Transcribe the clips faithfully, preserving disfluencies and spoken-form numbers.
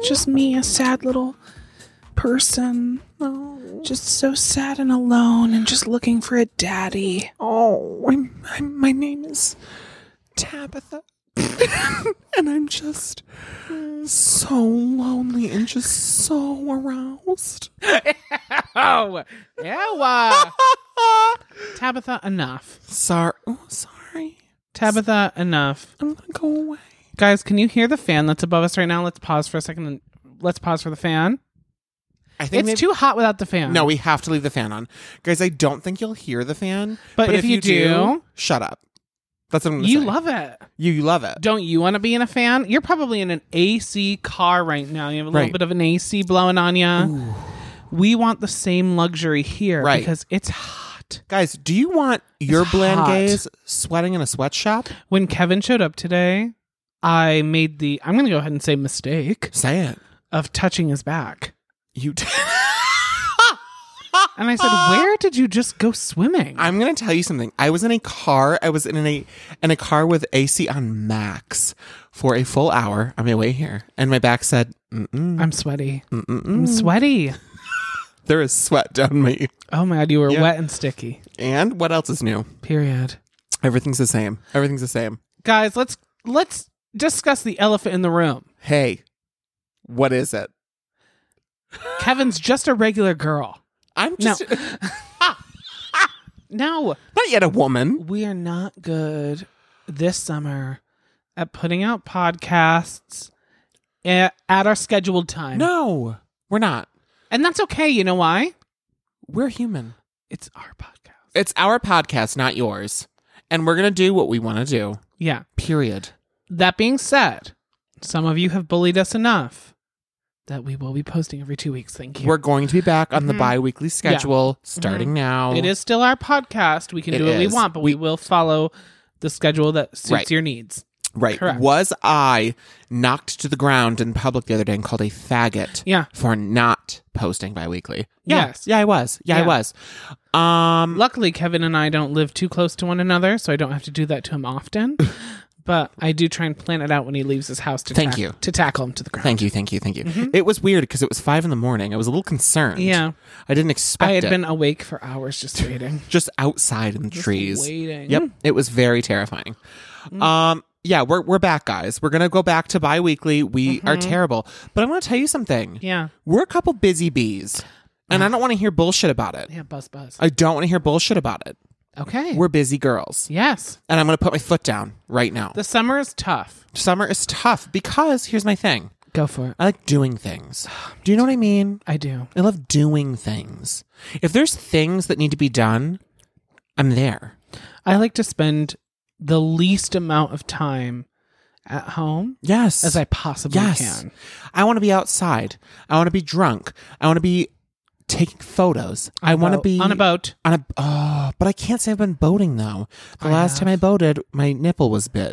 just me, a sad little person. Oh. Just so sad and alone and just looking for a daddy. Oh, I'm, I'm, my name is Tabitha. And I'm just so lonely and just so aroused. Oh, ew. Tabitha, enough. Sorry. Oh, sorry. Tabitha, enough. I'm going to go away. Guys, can you hear the fan that's above us right now? Let's pause for a second and let's pause for the fan. I think it's maybe, too hot without the fan. No, we have to leave the fan on. Guys, I don't think you'll hear the fan. But, but if, if you, you do, do, shut up. That's what I'm gonna you say. love it. You, you love it. Don't you want to be in a fan? You're probably in an A C car right now. You have a little Right. bit of an A C blowing on you. We want the same luxury here Right. because it's hot. Guys, do you want your It's bland hot. gays sweating in a sweatshop? When Kevin showed up today, I made the, I'm going to go ahead and say mistake Say it. of touching his back. You did. And I said, where did you just go swimming? I'm going to tell you something. I was in a car. I was in a in a car with A C on max for a full hour on my way here. And my back said, Mm-mm, I'm sweaty. mm-mm. I'm sweaty. There is sweat down me. Oh my God, you were Yeah. wet and sticky. And what else is new? Period. Everything's the same. Everything's the same. Guys, let's let's discuss the elephant in the room. Hey, what is it? Kevin's just a regular girl. I'm just No, not yet a woman. we are not good this summer at putting out podcasts at, at our scheduled time. No, we're not. And that's okay. You know why? We're human. It's our podcast. It's our podcast, not yours. And we're going to do what we want to do. Yeah. Period. That being said, some of you have bullied us enough that we will be posting every two weeks. Thank you. We're going to be back on the Mhm. bi-weekly schedule starting now. It is still our podcast. We can It do what we is. want, but we, We- will follow the schedule that suits Right. your needs. Right. Correct. Was I knocked to the ground in public the other day and called a faggot Yeah. for not posting bi-weekly? Yeah. Yes. Yeah, I was. Yeah, Yeah. I was. Um, Luckily, Kevin and I don't live too close to one another, so I don't have to do that to him often. But I do try and plan it out when he leaves his house to, Thank tack- you. to tackle him to the ground. Thank you, thank you, thank you. It was weird because it was five in the morning. I was a little concerned. Yeah. I didn't expect I had it. been awake for hours just waiting. Just outside in the Just trees. waiting. Yep. It was very terrifying. Um, yeah, we're we're back, guys. We're gonna go back to bi-weekly. We are terrible. But I'm gonna tell you something. Yeah. We're a couple busy bees. And I don't want to hear bullshit about it. Yeah, buzz buzz. I don't want to hear bullshit about it. Okay. We're busy girls. yes. And I'm gonna put my foot down right now. The summer is tough. Summer is tough because here's my thing. Go for it. I like doing things. Do you know what I mean? I do. I love doing things. If there's things that need to be done, I'm there. I like to spend the least amount of time at home Yes. as I possibly yes. can. I want to be outside. I want to be drunk. I want to be taking photos. I want to Boat- be on a boat. on a oh, but I can't say I've been boating though. The I last have. time I boated, my nipple was bit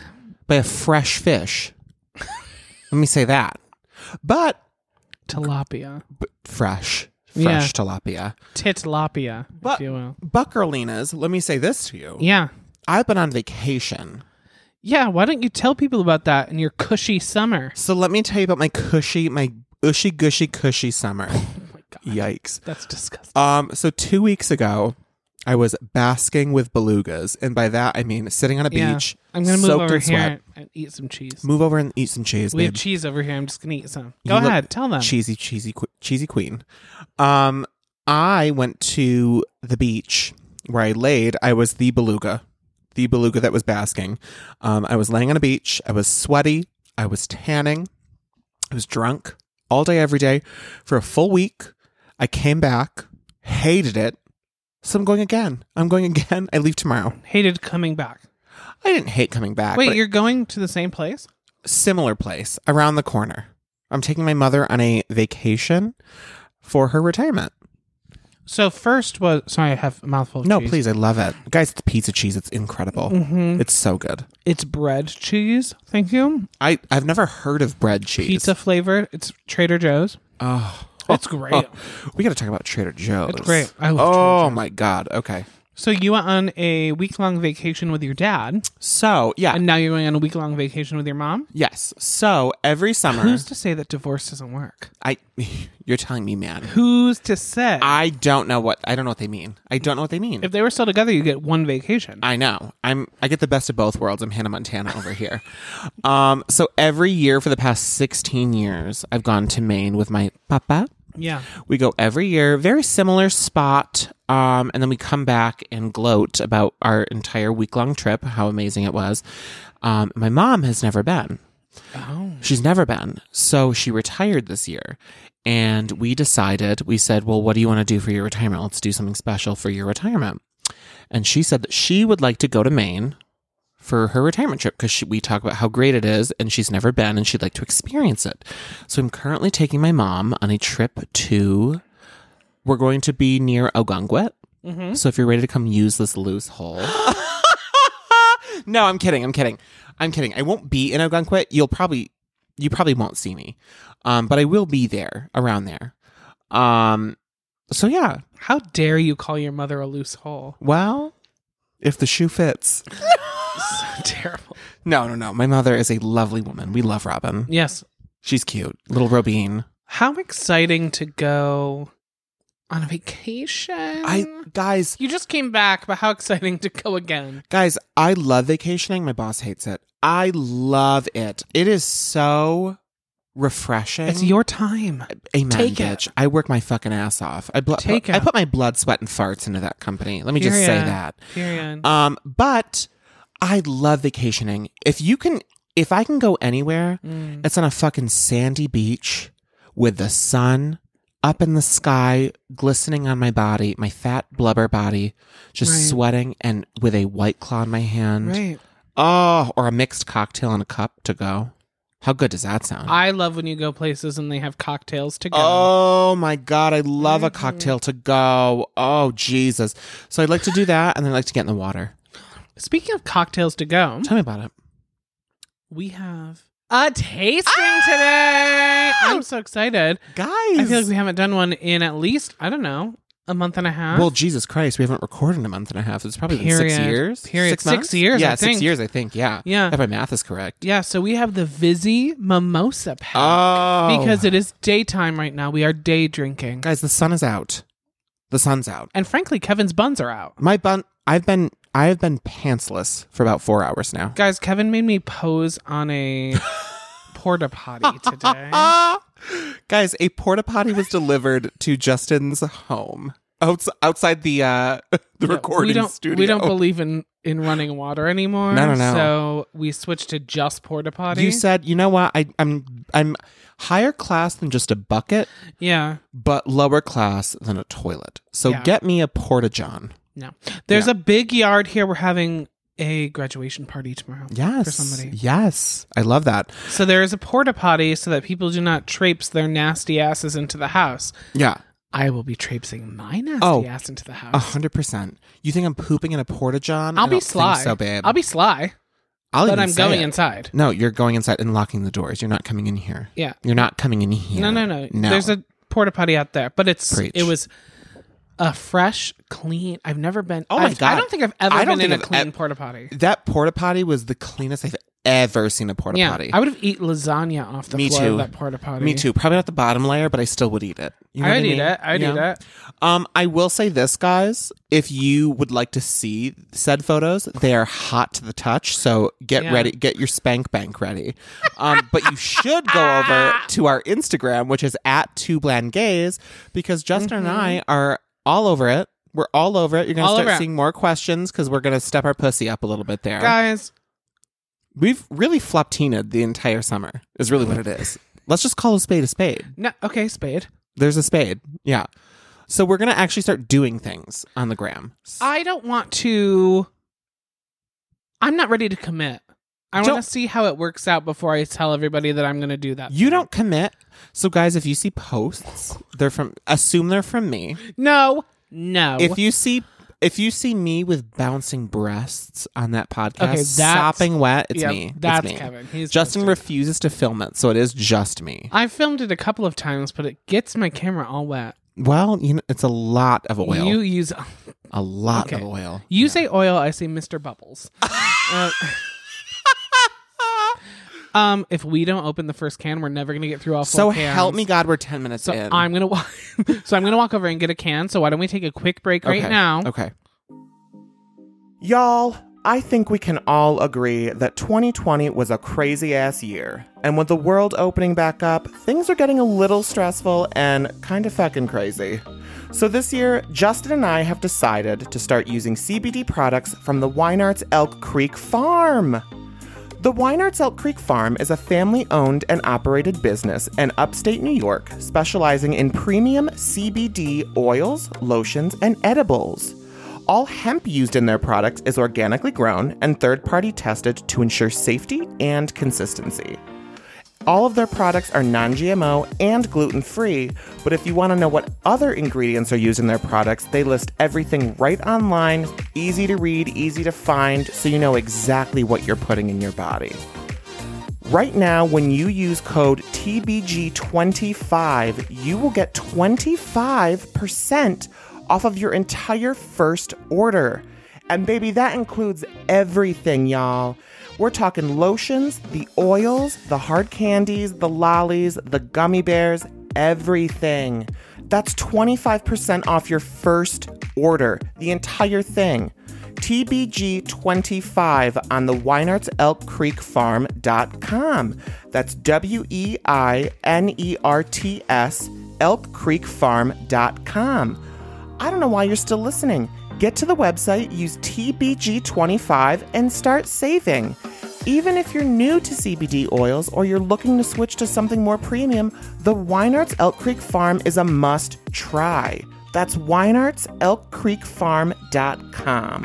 by a fresh fish. Let me say that. But, Tilapia. but fresh, fresh Yeah. tilapia. Titlapia, But if you will. Buckarlinas, let me say this to you. Yeah. I've been on vacation. Yeah, why don't you tell people about that in your cushy summer? So let me tell you about my cushy, my ushy gushy cushy summer. Oh my God. Yikes. That's disgusting. Um, so two weeks ago, I was basking with belugas, and by that I mean sitting on a Yeah. beach. I'm going to move soaked over in here sweat. and eat some cheese. Move over and eat some cheese, We have babe. cheese over here. I'm just going to eat some. You Go look ahead. Tell them. Cheesy, cheesy, que- cheesy queen. Um, I went to the beach where I laid. I was the beluga, the beluga that was basking. Um, I was laying on a beach. I was sweaty. I was tanning. I was drunk all day, every day for a full week. I came back, hated it. So I'm going again. I'm going again. I leave tomorrow. Hated coming back. I didn't hate coming back. Wait, but you're going to the same place? similar place around the corner. I'm taking my mother on a vacation for her retirement. So first was... Sorry, I have a mouthful of No, cheese. please. I love it. Guys, it's pizza cheese. It's incredible. Mhm. It's so good. It's bread cheese. Thank you. I, I've never heard of bread cheese. Pizza flavored. It's Trader Joe's. Oh, It's great. oh, we got to talk about Trader Joe's. It's great. I love Oh, Trader Joe's. my God. Okay. So you went on a week-long vacation with your dad, So, yeah. and now you're going on a week-long vacation with your mom? yes. So, every summer. Who's to say that divorce doesn't work? I. You're telling me, man. Who's to say? I don't know what. I don't know what they mean. I don't know what they mean. If they were still together, you get one vacation. I know. I'm. I get the best of both worlds. I'm Hannah Montana over here. Um. So, every year for the past sixteen years, I've gone to Maine with my papa. Yeah. We go every year, very similar spot, um, and then we come back and gloat about our entire week-long trip, how amazing it was. Um, my mom has never been. Oh. She's never been. So she retired this year, and we decided, we said, well, what do you want to do for your retirement? Let's do something special for your retirement. And she said that she would like to go to Maine for her retirement trip because we talk about how great it is and she's never been and she'd like to experience it. So I'm currently taking my mom on a trip to, we're going to be near Ogunquit. Mm-hmm. So if you're ready to come use this loose hole. No, I'm kidding. I'm kidding. I'm kidding. I won't be in Ogunquit. You'll probably, you probably won't see me. Um, but I will be there, around there. Um, so yeah. How dare you call your mother a loose hole? Well, if the shoe fits. So terrible. No, no, no. My mother is a lovely woman. We love Robin. Yes. She's cute. Little Robine. How exciting to go on a vacation. I guys, You just came back, but how exciting to go again. guys, I love vacationing. My boss hates it. I love it. It is so refreshing. It's your time. Amen, Take bitch. it. I work my fucking ass off. I bl- Take put, I it. put my blood, sweat, and farts into that company. Let me just say Period. that. Period. Um, but I love vacationing. If you can, if I can go anywhere, Mm. it's on a fucking sandy beach with the sun up in the sky, glistening on my body, my fat blubber body, just Right. sweating, and with a White Claw in my hand. Right. Oh, or a mixed cocktail in a cup to go. How good does that sound? I love when you go places and they have cocktails to go. Oh my God, I love a Mhm. cocktail to go. Oh, Jesus. So I'd like to do that, and then I'd like to get in the water. Speaking of cocktails to go, Tell me about it. we have a tasting today. I'm so excited. Guys. I feel like we haven't done one in at least, I don't know, a month and a half. Well, Jesus Christ, we haven't recorded in a month and a half. It's probably been Period. six years. Period. Six, Six months? years, Yeah, I six think. years, I think. Yeah. Yeah. If my math is correct. Yeah, so we have the Vizzy Mimosa pack. Oh. Because it is daytime right now. We are day drinking. Guys, the sun is out. The sun's out. And frankly, Kevin's buns are out. My bun, I've been, I have been pantsless for about four hours now. Guys, Kevin made me pose on a porta potty today. Guys, a porta potty was delivered to Justin's home. Outs- outside the uh, the Yeah, recording we don't, studio. We don't believe in, in running water anymore. No, no, no. So we switched to just porta potty. You said, you know what? I, I'm I'm higher class than just a bucket, Yeah. but lower class than a toilet. So Yeah. get me a porta john. No. There's Yeah. a big yard here. We're having a graduation party tomorrow. Yes. For somebody. Yes. I love that. So there is a porta potty so that people do not traipse their nasty asses into the house. Yeah. I will be traipsing my nasty Oh, ass into the house. A hundred percent. You think I'm pooping in a porta john? I'll I be don't sly. think so, babe. I'll be sly, I'll but even I'm say going it. inside. No, you're going inside and locking the doors. You're not coming in here. Yeah. You're not coming in here. No, no, no, No. There's a porta potty out there, but it's Preach. it was a fresh, clean. I've never been. Oh my I've- God. I don't think I've ever I don't been in a think I've clean ev- porta potty. That porta potty was the cleanest I've ever seen a porta Yeah, potty. I would have eaten lasagna off the Me floor too. of that porta potty. Me too. Probably not the bottom layer, but I still would eat it. You know I'd what I eat mean? it. I'd Yeah. eat it. Um, I will say this, guys. If you would like to see said photos, they are hot to the touch. So get Yeah. ready, get your spank bank ready. Um, but you should go over to our Instagram, which is at Two Bland Gays, because Justin and I are all over it. We're all over it. You're gonna All over start it. seeing more questions because we're gonna step our pussy up a little bit there. Guys, We've really floptinaed the entire summer. Is really what it is. Let's just call a spade a spade. no, okay, spade. There's a spade. Yeah. So we're going to actually start doing things on the gram. I don't want to. I'm not ready to commit. I Don't- want to see how it works out before I tell everybody that I'm going to do that. You thing. don't commit. So guys, if you see posts, they're from assume they're from me. No, no. If you see if you see me with bouncing breasts on that podcast, Okay, that's- sopping wet, it's yeah, me. That's it's me. Kevin. He's Justin posted. refuses to film it, so it is just me. I filmed it a couple of times, but it gets my camera all wet. Well, you know, it's a lot of oil. You use A lot Okay. of oil. You Yeah. say oil, I say Mister Bubbles. uh, um, if we don't open the first can, we're never gonna get through all four So cans. help me God, we're ten minutes So in. I'm gonna walk. so I'm gonna walk over and get a can. So why don't we take a quick break right Okay. now? Okay. Y'all, I think we can all agree that twenty twenty was a crazy ass year. And with the world opening back up, things are getting a little stressful and kind of fucking crazy. So this year, Justin and I have decided to start using C B D products from the Weinarts Elk Creek Farm. The Weinarts Elk Creek Farm is a family-owned and operated business in upstate New York, specializing in premium C B D oils, lotions, and edibles. All hemp used in their products is organically grown and third-party tested to ensure safety and consistency. All of their products are non-G M O and gluten-free, but if you want to know what other ingredients are used in their products, they list everything right online, easy to read, easy to find, so you know exactly what you're putting in your body. Right now, when you use code T B G twenty-five, you will get twenty-five percent off of your entire first order. And baby, that includes everything, y'all. We're talking lotions, the oils, the hard candies, the lollies, the gummy bears, everything. That's twenty-five percent off your first order, the entire thing. T B G twenty-five on the Weinarts Elk Creek Farm dot com. That's W E I N E R T S Elk Creek Farm dot com. I don't know why you're still listening. Get to the website, use T B G twenty-five, and start saving. Even if you're new to C B D oils or you're looking to switch to something more premium, the Weinarts Elk Creek Farm is a must try. That's Weinarts Elk Creek Farm dot com.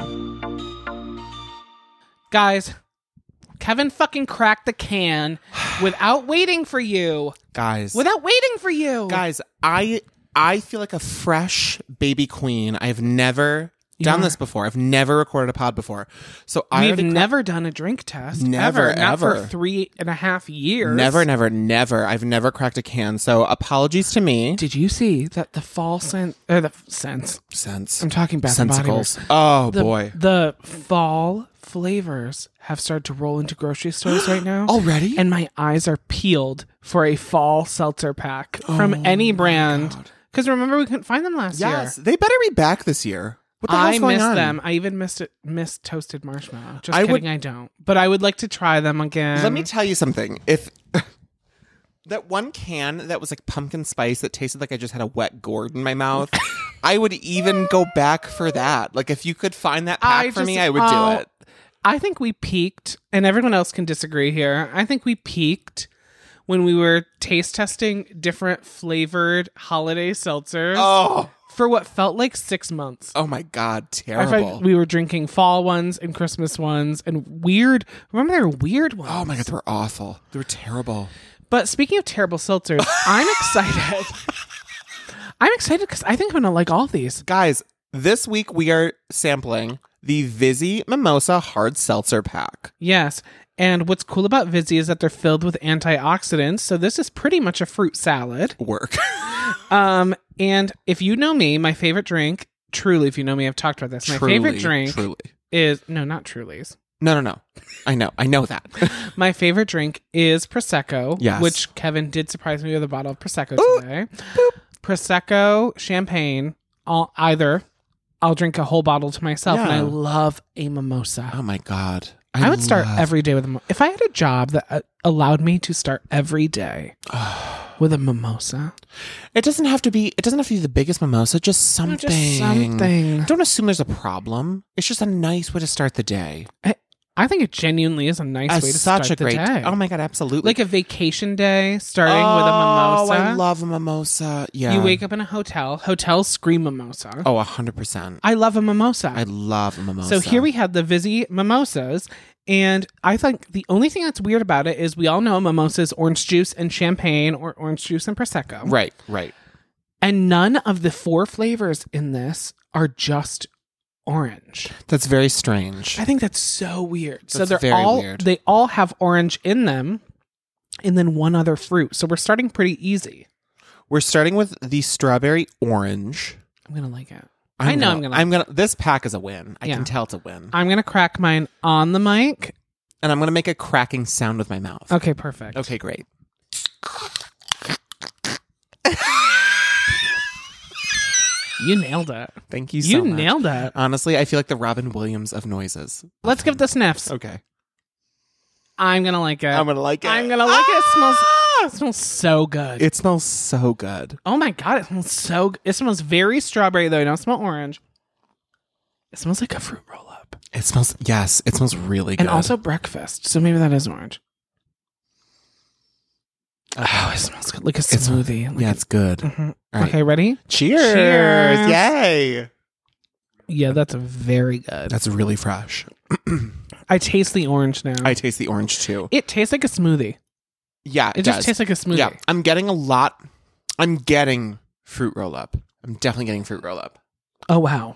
Guys, Kevin fucking cracked the can without waiting for you. Guys. Without waiting for you. Guys, I I feel like a fresh baby queen. I've never done Yeah. this before. I've never recorded a pod before. So I We've already cra- never done a drink test. Never, ever. Not for ever. three and a half years. never, never, never. I've never cracked a can. So apologies to me. Did you see that the fall scent, or the scents? Sense. I'm talking Bath and Body Works. Sensicles. Oh The, boy. the fall flavors have started to roll into grocery stores right now. Already? And my eyes are peeled for a fall seltzer pack from any brand. Because remember, we couldn't find them last Yes. year. They better be back this year. What the I hell's going missed on? them. I even missed it, missed toasted marshmallow. Just I kidding, would- I don't. But I would like to try them again. Let me tell you something. If that one can that was like pumpkin spice that tasted like I just had a wet gourd in my mouth, I would even go back for that. Like if you could find that pack I for just- me, I would oh, do it. I think we peaked, and everyone else can disagree here. I think we peaked when we were taste testing different flavored holiday seltzers Oh, for what felt like six months. oh my God, I terrible. felt like we were drinking fall ones and Christmas ones and weird. Remember, there were weird ones. Oh my God, they were awful. They were terrible. But speaking of terrible seltzers, I'm excited. I'm excited because I think I'm going to like all these. Guys, this week we are sampling the Vizzy Mimosa Hard Seltzer Pack. Yes. And what's cool about Vizzy is that they're filled with antioxidants. So this is pretty much a fruit salad. Work. Um, and if you know me, my favorite drink, truly, if you know me, I've talked about this. My Truly, favorite drink Truly. is, no, not Truly's. No, no, no. I know. I know that. My favorite drink is Prosecco, Yes. which Kevin did surprise me with a bottle of Prosecco today. Prosecco, champagne, all, either. I'll drink a whole bottle to myself, and Yeah. I love a mimosa. Oh my God. I, would start love- every day with a mimosa. If I had a job that uh, allowed me to start every day with a mimosa, It doesn't have to be. It doesn't have to be the biggest mimosa. Just something. just something. Don't assume there's a problem. It's just a nice way to start the day. I, I think it genuinely is a nice Uh, way to such start a great. the day. Oh my God, absolutely. Like a vacation day starting with a Oh, mimosa. I love a mimosa. Yeah. You wake up in a hotel. Hotels scream mimosa. Oh, a hundred percent. I love a mimosa. I love a mimosa. So here we have the Vizzy mimosas. And I think the only thing that's weird about it is we all know mimosas, orange juice and champagne, or orange juice and Prosecco. Right, right. And none of the four flavors in this are just orange. That's very strange. I think that's so weird. so That's they're very all weird. they all have orange in them, and then one other fruit. So we're starting pretty easy. We're starting with the strawberry orange. I'm gonna like it. I'm I know gonna, I'm gonna. I'm gonna. This pack is a win. I Yeah. can tell it's a win. I'm gonna crack mine on the mic. And I'm gonna make a cracking sound with my mouth. Okay, perfect. Okay, great. You nailed it. Thank you so You much. nailed it. Honestly, I feel like the Robin Williams of noises. Let's give the sniffs. Okay. I'm gonna like it. I'm gonna like it. I'm gonna like it. It smells. Ah! It smells so good. It smells so good. Oh my god! It smells so. Good. It smells very strawberry though. It don't smell orange. It smells like a fruit roll up, It smells, yes, it smells really good. and also breakfast. So maybe that is orange. Oh, it smells good, like a It's- smoothie. Like yeah, a- it's good. Mhm. All right. Okay, ready? Cheers. Cheers. Yay. Yeah, that's very good. That's really fresh. I taste the orange now. I taste the orange too. it tastes like a smoothie. Yeah, it, It just does. tastes like a smoothie. Yeah, I'm getting a lot. I'm getting fruit roll up. I'm definitely getting fruit roll up. Oh, wow.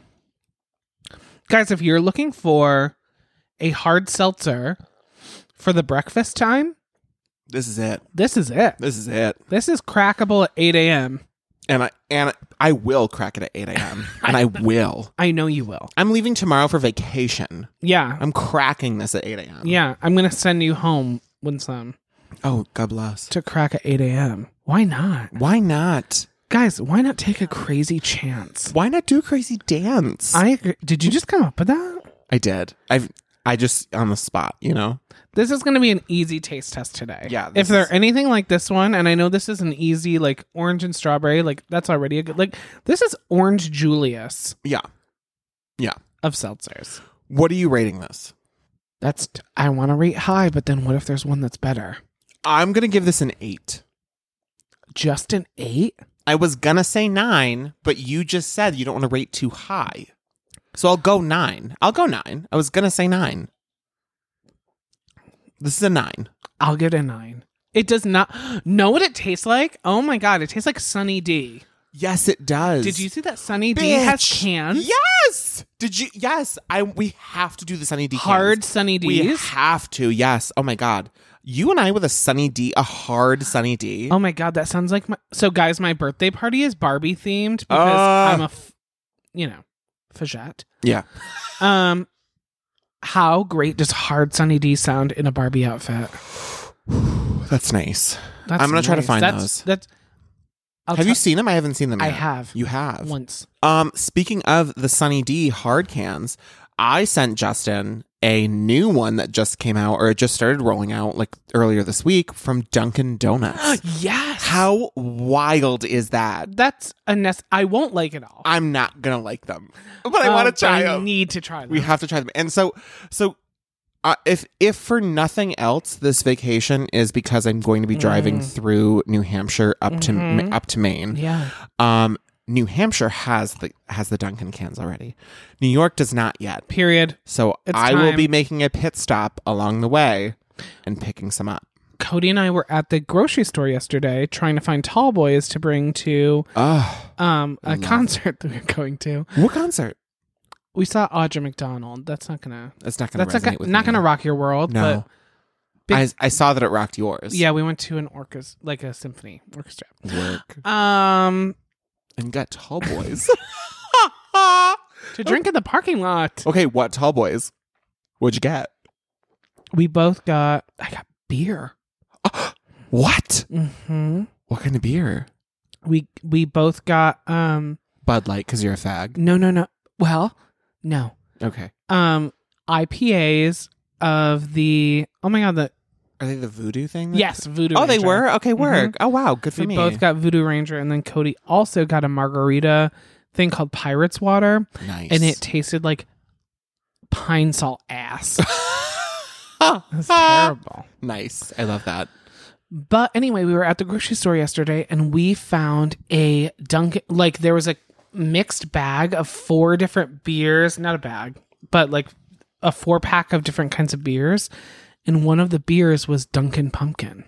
Guys, if you're looking for a hard seltzer for the breakfast time, This is it. this is it. This is it. This is crackable at eight a.m. And I and I will crack it at eight a.m. and I will. I know you will. I'm leaving tomorrow for vacation. Yeah. I'm cracking this at eight a.m. Yeah. I'm going to send you home with some Oh, God bless. to crack at eight a.m. Why not? Why not? Guys, why not take a crazy chance? Why not do a crazy dance? I agree. Did you just come up with that? I did. I've I just on the spot, you know? This is going to be an easy taste test today. Yeah, this If they're is- anything like this one, and I know this is an easy, like orange and strawberry, like that's already a good, like this is Orange Julius Yeah. Yeah. of seltzers. What are you rating this? That's, I want to rate high, but then what if there's one that's better? I'm going to give this an eight. Just an eight? I was going to say nine, but you just said you don't want to rate too high. So I'll go nine. I'll go nine. I was going to say nine. This is a nine. I'll give it a nine. It does not, know what it tastes like? Oh my God, it tastes like Sunny D. Yes, it does. Did you see that Sunny D has Bitch. cans? Yes. Did you? Yes. I. We have to do the Sunny D. Hard cans. Sunny We D's? have to. Yes. Oh my God. You and I with a Sunny D, a hard Sunny D. Oh my God, that sounds like my, so guys, my birthday party is Barbie themed because Uh. I'm a, f- you know, fagette. Yeah. Um, how great does hard Sunny D sound in a Barbie outfit? That's nice. That's I'm gonna try to nice. find that's, those. That's. I'll have tell- you seen them? I haven't seen them I yet. have. You have. once. Um, speaking of the Sunny D hard cans, I sent Justin a new one that just came out, or it just started rolling out like earlier this week from Dunkin' Donuts. Yes. How wild is that? That's a nest. I won't like it all. I'm not gonna like them, but I Um, want to but try I them. need to try them. We have to try them. And so, so uh, if if for nothing else, this vacation is because I'm going to be driving through New Hampshire up to Mhm. up to Maine. Yeah. Um, New Hampshire has the has the Dunkin' cans already. New York does not yet. Period. So It's I will time. be making a pit stop along the way and picking some up. Cody and I were at the grocery store yesterday trying to find tall boys to bring to Oh, um a Love concert that we we're going to. what concert? We saw Audra McDonald. That's not gonna. That's not gonna That's not, resonate gonna, with not me. gonna rock your world. No, big- I I saw that it rocked yours. But yeah, we went to an orchestra, like a symphony orchestra. work Um, and got tall boys. to drink in the parking lot. Okay, what tall boys? What'd you get? We both got. I got beer. What? Hmm. What kind of beer? We we both got. Um. Bud Light, because you're a fag. No, no, no. Well, no. Okay. Um. I P As of the. Oh my god. The Are they the voodoo thing? that- yes, Voodoo. Oh, they Ranger. were? Okay, work. Mhm. Oh, wow. Good for We me. both got Voodoo Ranger, and then Cody also got a margarita thing called Pirate's Water, nice. and it tasted like pine salt ass. It was terrible. Nice. I love that. But anyway, we were at the grocery store yesterday, and we found a Dunkin'. Like there was a mixed bag of four different beers, not a bag, but like a four pack of different kinds of beers, and one of the beers was Dunkin' Pumpkin,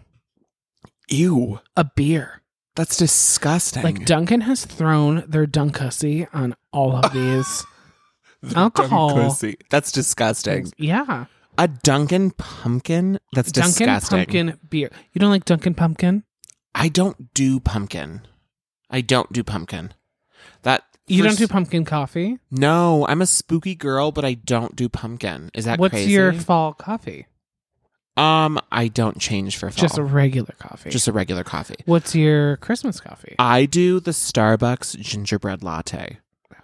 Ew. a beer. That's disgusting. Like Dunkin' has thrown their Dunkussy on all of these alcohol. Dunkussy. That's disgusting. Yeah, A Dunkin' Pumpkin? That's Dunkin' disgusting. Pumpkin beer. You don't like Dunkin' Pumpkin? I don't do pumpkin. I don't do pumpkin. That You For don't do s- pumpkin coffee? No, I'm a spooky girl, but I don't do pumpkin. Is that What's crazy? your fall coffee? Um, I don't change for fall. Just a regular coffee. Just a regular coffee. What's your Christmas coffee? I do the Starbucks gingerbread latte.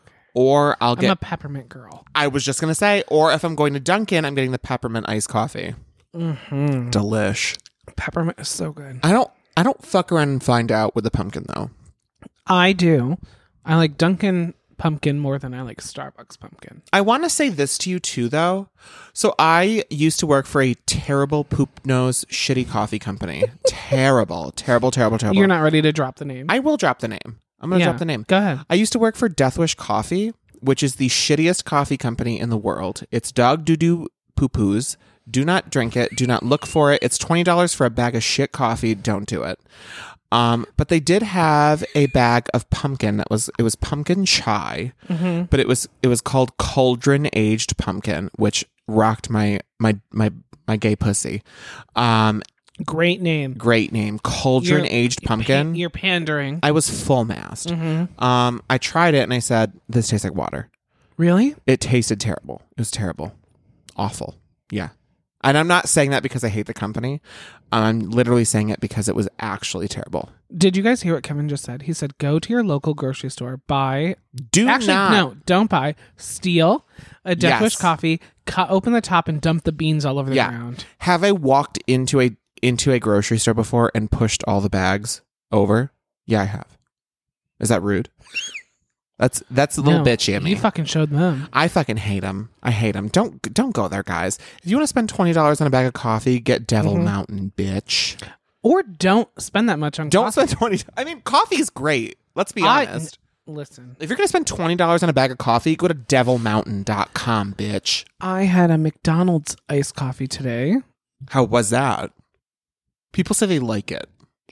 Or I'll I'm get a peppermint girl. I was just gonna say, or if I'm going to Dunkin', I'm getting the peppermint iced coffee. Mm-hmm. Delish. Peppermint is so good. I don't I don't fuck around and find out with the pumpkin though. I do. I like Dunkin' pumpkin more than I like Starbucks pumpkin. I want to say this to you too, though. So I used to work for a terrible poop nose shitty coffee company. terrible, terrible, terrible, terrible. You're not ready to drop the name. I will drop the name. I'm going to Yeah. drop the name. Go ahead. I used to work for Death Wish Coffee, which is the shittiest coffee company in the world. It's dog doo doo poo poos. Do not drink it. Do not look for it. It's twenty dollars for a bag of shit coffee. Don't do it. Um, but they did have a bag of pumpkin that was it was pumpkin chai, Mm-hmm. but it was it was called cauldron aged pumpkin, which rocked my my my my gay pussy. Um, Great name. great name, cauldron You're- aged pumpkin. You're pandering. I was full mast. Mm-hmm. Um, I tried it and I said, "This tastes like water." Really? It tasted terrible. It was terrible, awful. Yeah, and I'm not saying that because I hate the company. I'm literally saying it because it was actually terrible. Did you guys hear what Kevin just said? He said, go to your local grocery store, buy. Do Actually, not. no, don't buy. Steal a Death Yes. Wish coffee, cut open the top, and dump the beans all over the Yeah. ground. Have I walked into a into a grocery store before and pushed all the bags over? Yeah, I have. Is that rude? That's that's a little No, bitchy of me. You fucking showed them. I fucking hate them. I hate them. Don't don't go there, guys. If you want to spend twenty dollars on a bag of coffee, get Devil Mhm. Mountain, bitch. Or don't spend that much on Don't coffee. spend twenty. I mean, coffee is great. Let's be I- honest. Listen, If you're gonna spend twenty dollars on a bag of coffee, go to devil mountain dot com, bitch. I had a McDonald's iced coffee today. How was that? People say they like it.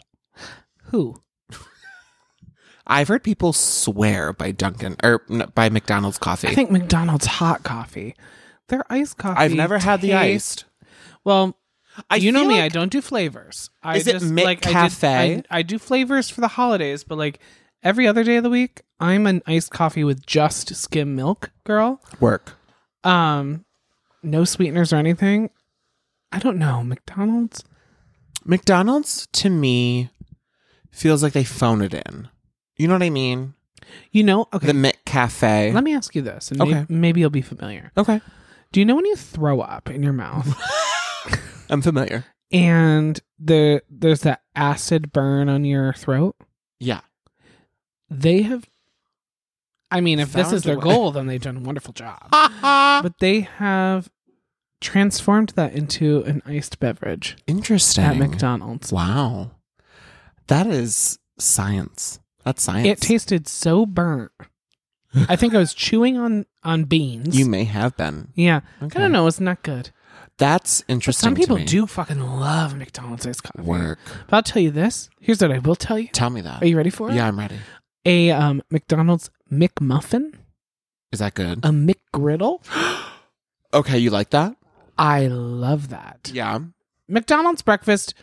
Who? I've heard people swear by Dunkin' or n- by McDonald's coffee. I think McDonald's hot coffee. Their iced coffee. I've never had the tastes- iced. Well, I you know feel me. like- I don't do flavors. I Is it just, Mick like, Cafe? I, did, I, I do flavors for the holidays, but like every other day of the week, I'm an iced coffee with just skim milk, girl. Work. Um, no sweeteners or anything. I don't know. McDonald's. McDonald's to me feels like they phone it in. You know what I mean? You know. Okay. The Mick Cafe. Let me ask you this, and Okay. maybe, maybe you'll be familiar. Okay. Do you know when you throw up in your mouth I'm familiar. and the there's that acid burn on your throat? Yeah. They have. I mean, if this Found is their a way. goal, then they've done a wonderful job. But they have transformed that into an iced beverage Interesting. at McDonald's. Wow. That is science. That's science. It tasted so burnt. I think I was chewing on on beans. You may have been. yeah. Okay. I don't know. It's not good. That's But interesting. some people to me. do fucking love McDonald's iced coffee. work. But I'll tell you this. Here's what I will tell you. Tell me that. Are you ready for it? Yeah, I'm ready. A um, McDonald's McMuffin, Is that good? a McGriddle. Okay, you like that? I love that. Yeah. McDonald's breakfast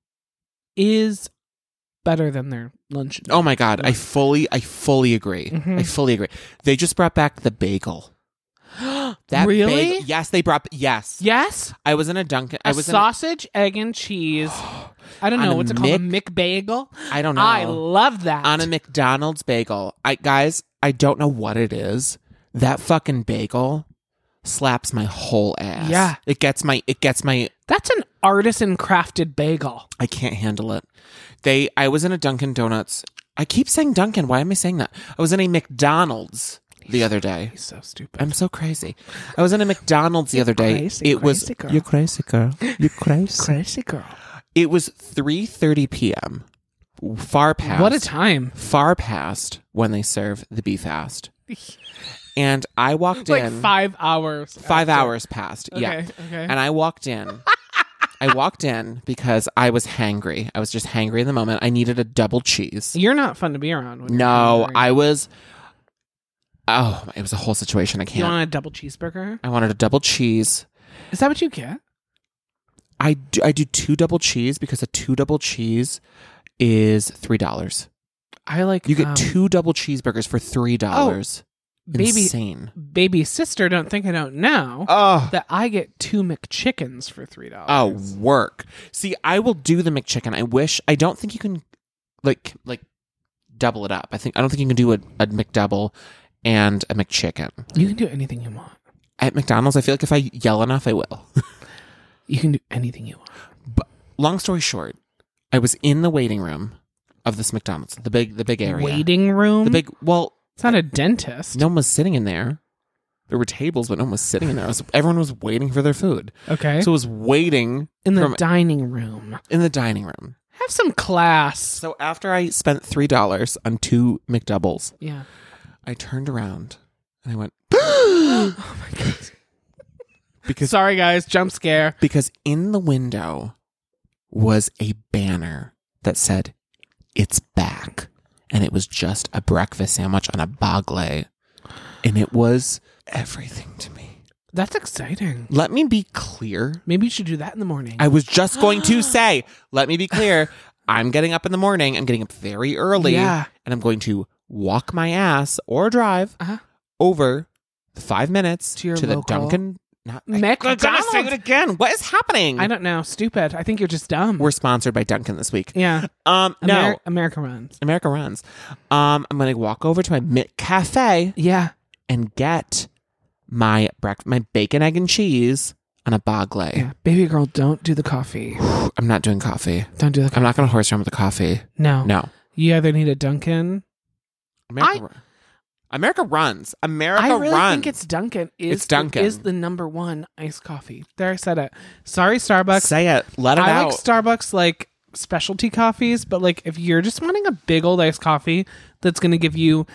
is better than their lunch. Oh my god, I fully, I fully agree. Mhm. I fully agree. They just brought back the bagel. That Really? bagel- yes, they brought. Yes. Yes, I was in a Dunkin'. I a was sausage, egg, and cheese. I don't On know a what's it called. A Mc- McBagel. in a. I don't know. I love that. on a McDonald's bagel. I guys, I don't know what it is. That fucking bagel slaps my whole ass. Yeah. It gets my. It gets my. That's an artisan crafted bagel. I can't handle it. They. I was in a Dunkin' Donuts. I keep saying Dunkin'. Why am I saying that? I was in a McDonald's the other day. He's so stupid. I'm so crazy. I was in a McDonald's the other day. crazy, it was crazy girl. you're crazy girl. You're crazy. Crazy girl. It was three thirty p.m. Far past. What a time. Far past when they serve the Be Fast. And I walked Like in. five hours. Five after. hours passed. Yeah. Okay, okay. And I walked in. I walked in because I was hangry. I was just hangry in the moment. I needed a double cheese. You're not fun to be around. When you're No, hungry. I was. Oh, it was a whole situation. I You can't. want a double cheeseburger? I wanted a double cheese. Is that what you get? I do, I do two double cheese because a two double cheese is three dollars. I like You get um, two double cheeseburgers for three dollars. baby Insane. baby sister. Don't think I don't know Oh. that I get two McChickens for three dollars. Oh, work. See, I will do the McChicken. I wish. I don't think you can, like, like double it up. I think I don't think you can do a, a McDouble and a McChicken. You can do anything you want. At McDonald's, I feel like if I yell enough, I will. You can do anything you want. But long story short, I was in the waiting room of this McDonald's, the big, the big area. Waiting room. The big. Well, It's not a dentist. no one was sitting in there. There were tables, but no one was sitting in there. It was, everyone was waiting for their food. Okay. So I was waiting in the from- dining room. in the dining room. Have some class. So after I spent three dollars on two McDoubles, Yeah. I turned around and I went Oh my god. because Sorry guys, jump scare. because in the window was a banner that said, "It's back," and it was just a breakfast sandwich on a bagle, and it was everything to me. That's exciting. Let me be clear. Maybe you should do that in the morning. I was just going to say, let me be clear. I'm getting up in the morning. I'm getting up very early. Yeah. And I'm going to walk my ass or drive Uh-huh. over five minutes To your the local Dunkin'. Not, McDonald's. I'm gonna say it again. What is happening? I don't know. Stupid. I think you're just dumb. We're sponsored by Dunkin' this week. yeah. Um, no, Amer- America runs. America runs. Um, I'm gonna walk over to my Mick Cafe Yeah. and get my breakfast, my bacon, egg, and cheese on a bagle. Yeah. Baby girl, don't do the coffee. I'm not doing coffee. Don't do the coffee. I'm not gonna horse around with the coffee. No. No. You either need a Dunkin'. America, ru- America runs. America I really runs. think it's Dunkin'. Is It's Dunkin'. Is the number one iced coffee. There, I said it. Sorry, Starbucks. Say it. Let it I out. like Starbucks like specialty coffees, but like if you're just wanting a big old iced coffee that's going to give you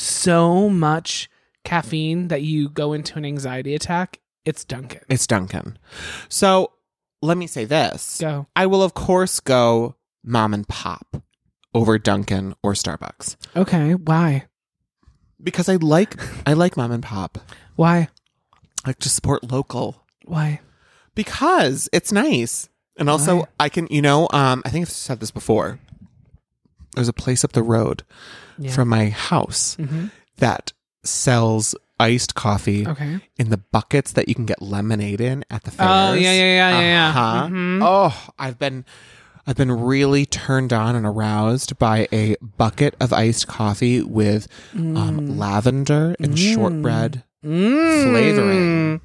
so much caffeine that you go into an anxiety attack, it's Dunkin'. It's Dunkin'. So let me say this. Go. I will, of course, go mom and pop over Dunkin' or Starbucks Okay, why? because I like I like mom and pop. Why? I like to support local Why? because it's nice, and also Why? I can you know um I think I've said this before. There's a place up the road Yeah. from my house Mhm. that sells iced coffee Okay. in the buckets that you can get lemonade in at the fairs. Oh, yeah, yeah, yeah, yeah, yeah. Uh-huh. Mhm. Oh, I've been I've been really turned on and aroused by a bucket of iced coffee with um, lavender and shortbread Mm. flavoring.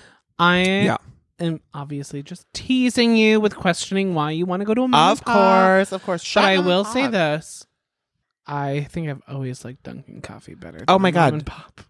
I Yeah. am obviously just teasing you with questioning why you want to go to a mom Of and pop. course, of course. But Shut I up. will say this. I think I've always liked Dunkin' coffee better. Oh than my Mom God. and Pop.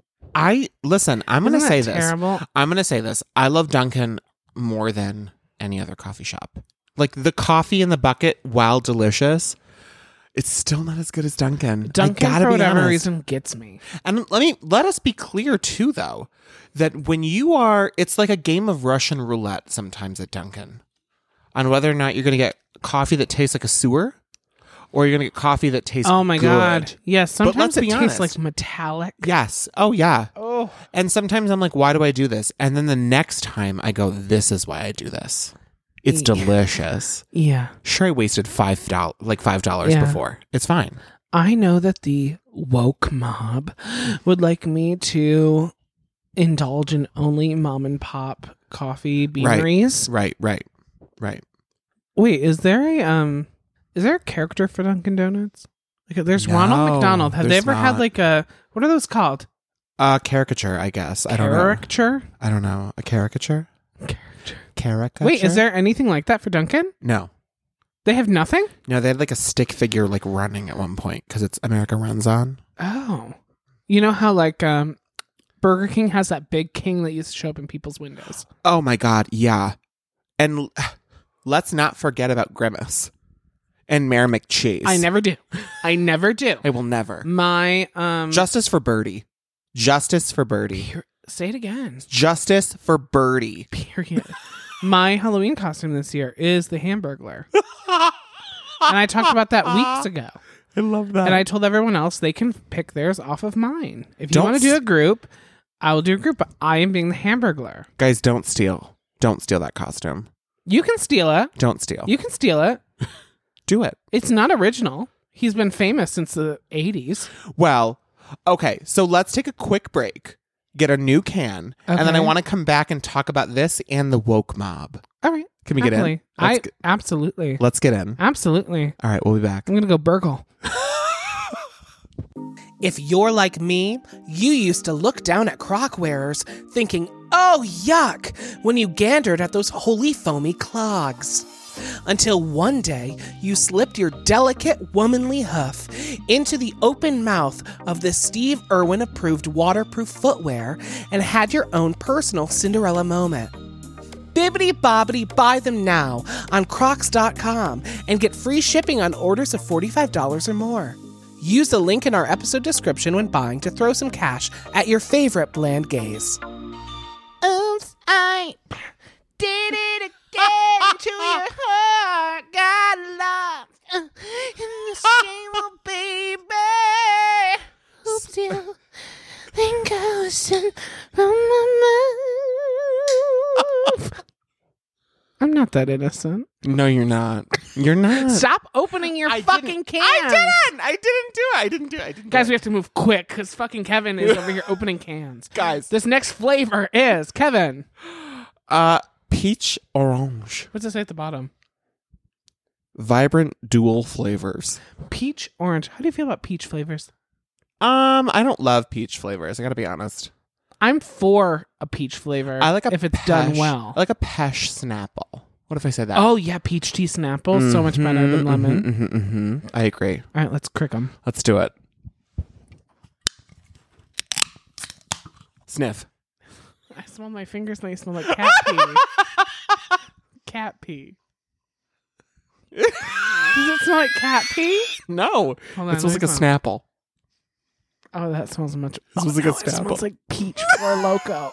I listen, I'm going to Isn't say that this. terrible? I'm going to say this. I love Dunkin' more than any other coffee shop. Like the coffee in the bucket, while delicious, it's still not as good as Dunkin'. I Dunkin' gotta for be whatever honest. reason gets me. And let me let us be clear too, though, that when you are, it's like a game of Russian roulette sometimes at Dunkin', on whether or not you're going to get coffee that tastes like a sewer, or you're going to get coffee that tastes. Oh my good. god! Yes, But sometimes let's it be tastes honest. like metallic. Yes. Oh yeah. Oh, And sometimes I'm like, why do I do this? And then the next time I go, this is why I do this. It's Yeah. delicious. yeah. Sure, I wasted five dollars, like five dollars Yeah. before. It's fine. I know that the woke mob would like me to indulge in only mom and pop coffee beaneries. Right. Right. Right. Wait, is there a um, is there a character for Dunkin' Donuts? Like, there's Ronald No, McDonald. Have they there's ever had not. like a what are those called? Uh, caricature, I guess. I don't know. Caricature. I don't know. A caricature? Caricature. Caricature? Wait, is there anything like that for Dunkin'? No. They have nothing. No, they had like a stick figure like running at one point because it's America Runs On. Oh, you know how like um, Burger King has that big king that used to show up in people's windows. Oh my God, yeah. And l- let's not forget about Grimace and Mayor McCheese. I never do. I never do. I will never. My um, Justice for Birdie. Justice for Birdie. Here- say it again. Justice for Birdie. Period. My Halloween costume this year is the Hamburglar, and I talked about that weeks ago. I love that. And I told everyone else they can pick theirs off of mine. If you Don't want to do s- a group, I will do a group. But I am being the Hamburglar. Guys, don't steal. Don't steal that costume. You can steal it. Don't steal. You can steal it. Do it. It's not original. He's been famous since the eighties. Well, okay, so let's take a quick break, get a new can, and then I Okay. want to come back and talk about this and the woke mob. All right. Can we get in? Happily. Let's I get- absolutely. Let's get in. Absolutely. All right, we'll be back. I'm going to go burgle. If you're like me, you used to look down at crock wearers thinking, oh, yuck, when you gandered at those holy foamy clogs. Until one day, you slipped your delicate womanly hoof into the open mouth of the Steve Irwin approved waterproof footwear and had your own personal Cinderella moment. Bibbidi bobbidi, buy them now on crocs dot com and get free shipping on orders of forty-five dollars or more. Use the link in our episode description when buying to throw some cash at your favorite bland gaze. Oops, I did it again to your heart. Got lost in the shame, oh baby. Oops, you think I was in my mouth. I'm not that innocent. No, you're not. You're not. Stop opening your I fucking didn't- cans. I didn't. I didn't do it. I didn't do it. I didn't. Guys, do we it. have to move quick because fucking Kevin is over here opening cans. Guys. This next flavor is, Kevin, Uh, peach orange, what's it say at the bottom? vibrant dual flavors. Peach orange. How do you feel about peach flavors? Um, I don't love peach flavors. I gotta be honest. I'm for a peach flavor. I like a if it's done pesh- well. I like a pesh Snapple. What if I said that? Oh yeah, peach tea Snapple, so much better than lemon. Mm-hmm, mm-hmm. I agree. All right, let's crick them. Let's do it. Sniff. I smell my fingers and they smell like cat pee. Cat pee. Does it smell like cat pee? No, Hold on, it smells let like a me smell. Snapple. Oh, that smells much. It oh, smells like a no, it Snapple. smells like peach four loco.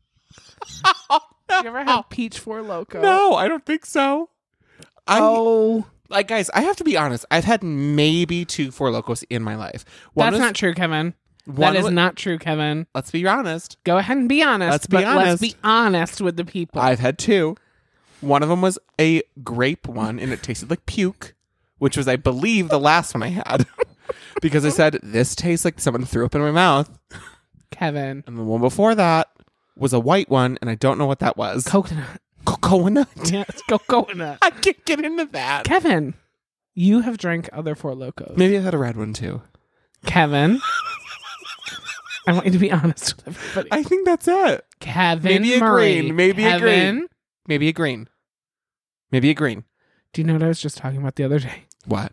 You ever had peach four loco? No, I don't think so. I Oh, like guys. I have to be honest. I've had maybe two Four Locos in my life. One that's was- not true, Kevin. one That is was- not true, Kevin. Let's be honest. Go ahead and be honest. Let's be but honest. Let's be honest with the people. I've had two. One of them was a grape one, and it tasted like puke, which was, I believe, the last one I had. Because I said, this tastes like someone threw up in my mouth. Kevin. And the one before that was a white one, and I don't know what that was. Coconut. Coconut? Yeah, it's go coconut. I can't get into that. Kevin, you have drank other Four Locos. Maybe I had a red one, too. Kevin. I want you to be honest with everybody. I think that's it. Kevin Maybe a Murray. green. Maybe a Kevin, green. Maybe a green. Maybe a green. do you know what I was just talking about the other day? What?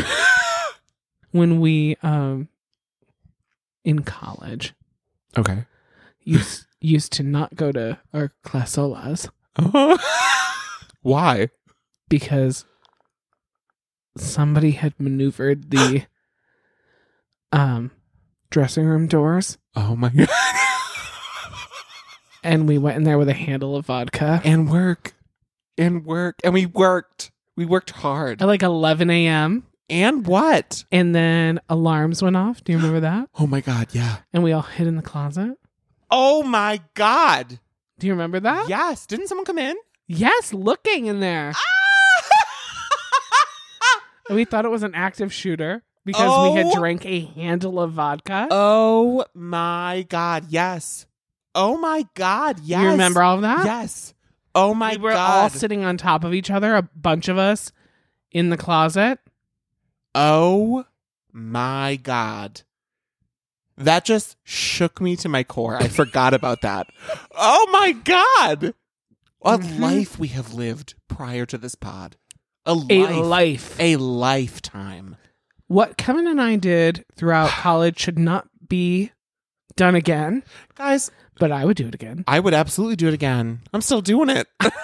When we, um, in college, Okay. used, used to not go to our classolas Why? because somebody had maneuvered the um, dressing room doors, Oh, my God. and we went in there with a handle of vodka And work. And work. And we worked. We worked hard. at like eleven a.m. And what? And then alarms went off. Do you remember that? Oh my God, yeah. And we all hid in the closet. Oh my God. Do you remember that? Yes. Didn't someone come in? Yes, looking in there. And we thought it was an active shooter because we had Oh. drank a handle of vodka. Oh my God, yes. Oh my God, yes. You remember all of that? Yes. Oh my we were God. all sitting on top of each other, a bunch of us in the closet. Oh my God. That just shook me to my core. I forgot about that. Oh my God. A Mhm. life we have lived prior to this pod. A A life. life. A lifetime. What Kevin and I did throughout college should not be done again, Guys, but I would do it again. I would absolutely do it again. I'm still doing it.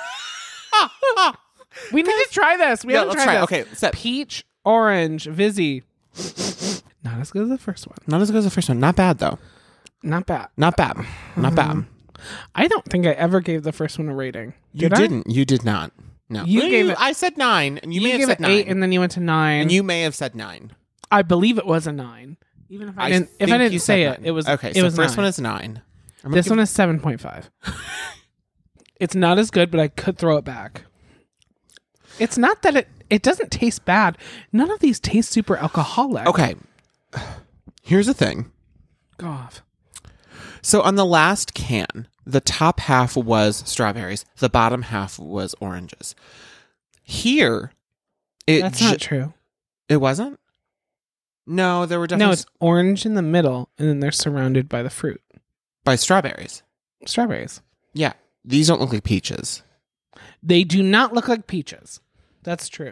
We need to try this. We Yeah, haven't let's tried try it. this. Okay, set. Peach, orange, Vizzy. Not as good as the first one. Not as good as the first one. Not bad, though. Not bad. Not bad. Not bad. Mhm. I don't think I ever gave the first one a rating. You Did I? didn't. You did not. No. You Well, gave it- I said nine, and you, may have gave said it nine. eight, and then you went to nine. And you may have said nine. I believe it was a nine. Even if I, I didn't, if think I you didn't said say nine. it, it was okay. It So was first nine. one is nine. I'm gonna This give- one is seven point five. It's not as good, but I could throw it back. It's not that it it doesn't taste bad. None of these taste super alcoholic. Okay. Here's the thing. Go off. So on the last can, the top half was strawberries. The bottom half was oranges. Here, it That's ju- not true. It wasn't? No, there were definitely No, it's orange in the middle, and then they're surrounded by the fruit. by strawberries. Strawberries. Yeah. These don't look like peaches. They do not look like peaches. That's true.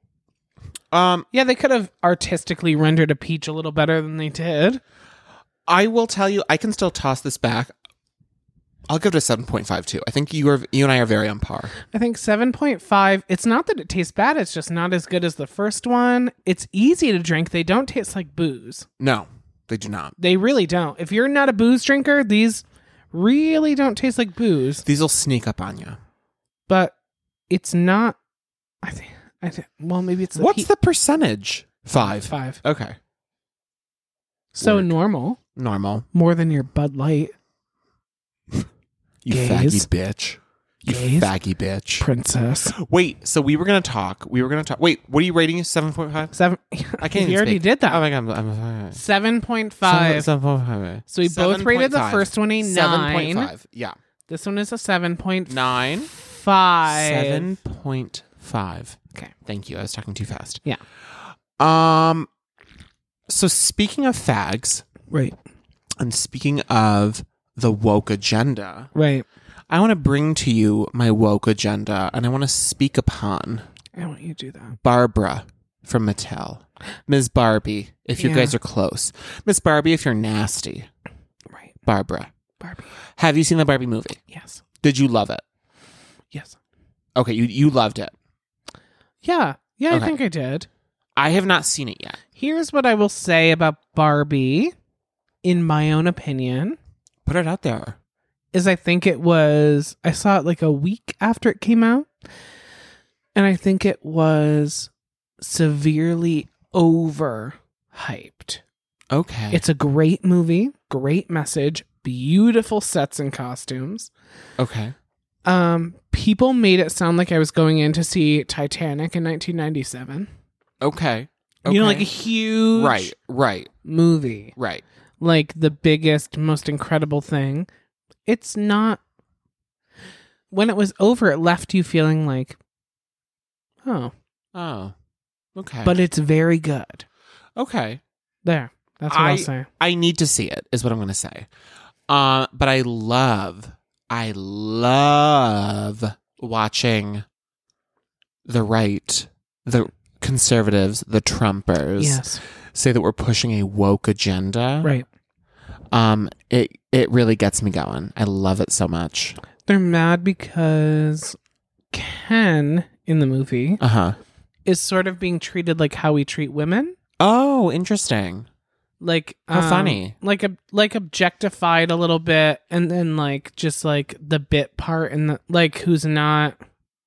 Um, Yeah, they could have artistically rendered a peach a little better than they did. I will tell you, I can still toss this back. I'll give it a seven point five two. I think you are you and I are very on par. I think seven point five. It's not that it tastes bad. It's just not as good as the first one. It's easy to drink. They don't taste like booze. No, they do not. They really don't. If you're not a booze drinker, these really don't taste like booze. These will sneak up on you. But it's not. I think. I think. Well, maybe it's the What's pe- the percentage? Five. five. Okay. So Word. normal, Normal. more than your Bud Light You Gays. faggy bitch. You Gays. faggy bitch. princess. Wait, so we were going to talk. We were going to talk. Wait, what are you rating? seven point five? Seven. I can't even We already speak. did that. Oh my God. I'm, I'm, Seven point five. seven point five. So we both rated the first one a seven nine. point five. Yeah. This one is a seven point Nine. five. seven point five. Okay. Thank you. I was talking too fast. Yeah. Um. So speaking of fags, Right. and speaking of the woke agenda, Right. I want to bring to you my woke agenda, and I want to speak upon I want you to do that. Barbara from Mattel. Miz Barbie, if you Yeah. guys are close. Miss Barbie, if you're nasty. Right. Barbara. Barbie. Have you seen the Barbie movie? Yes. Did you love it? Yes. Okay, you, you loved it. Yeah. Yeah, Okay. I think I did. I have not seen it yet. Here's what I will say about Barbie, in my own opinion, Put it out there. is I think it was, I saw it like a week after it came out, and I think it was severely overhyped. Okay. It's a great movie, great message, beautiful sets and costumes. okay. Um, people made it sound like I was going in to see Titanic in nineteen ninety-seven. Okay. You know, Okay. like a huge Right, right, movie. right. Like the biggest, most incredible thing. It's not. When it was over, it left you feeling like, oh, Oh. Okay. but it's very good. okay. There. That's what I- I'll say. I need to see it, is what I'm going to say. Uh, but I love, I love watching the right, the conservatives, the Trumpers Yes. say that we're pushing a woke agenda. Right. Um, it it really gets me going. I love it so much. They're mad because Ken in the movie Uh huh. is sort of being treated like how we treat women. Oh, interesting. Like How um, funny. like a like objectified a little bit, and then like just like the bit part and the like who's not.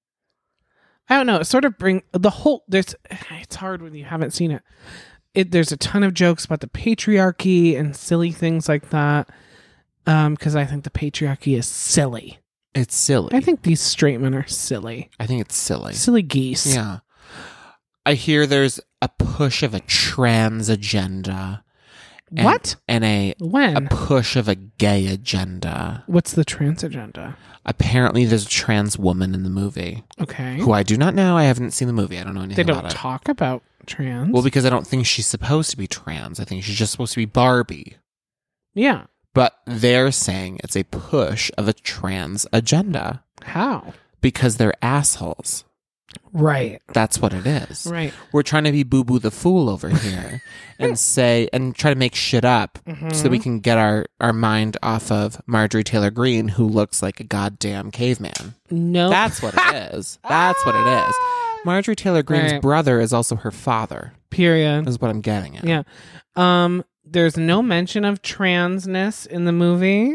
I don't know. It sort of bring the whole. There's. It's hard when you haven't seen it. It there's a ton of jokes about the patriarchy and silly things like that. Um, because I think the patriarchy is silly. It's silly. I think these straight men are silly, I think it's silly. silly geese. Yeah. I hear there's a push of a trans agenda. and- What? And a a When? push of a gay agenda. What's the trans agenda? Apparently, there's a trans woman in the movie Okay. who I do not know. I haven't seen the movie. I don't know They anything don't about it. talk about trans. Well, because I don't think she's supposed to be trans. I think she's just supposed to be Barbie. yeah. But they're saying it's a push of a trans agenda How? because they're assholes. Right. That's what it is. Right. We're trying to be Boo Boo the Fool over here and say and try to make shit up Mm-hmm. so that we can get our, our mind off of Marjorie Taylor Greene, who looks like a goddamn caveman. No. That's what it is. That's what it is. Marjorie Taylor Greene's Right. brother is also her father, period. is what I'm getting at. Yeah. Um. There's no mention of transness in the movie.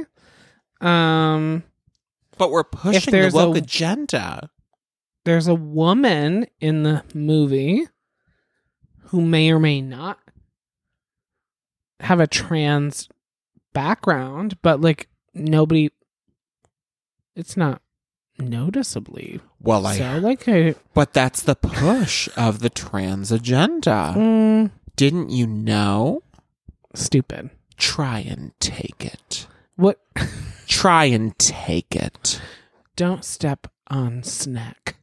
Um. But we're pushing the there's woke a- agenda. There's a woman in the movie who may or may not have a trans background, but like nobody. It's not. noticeably. Well, I. So, like, a, But that's the push of the trans agenda. mm, Didn't you know? stupid. Try and take it. What? Try and take it. Don't step on snack.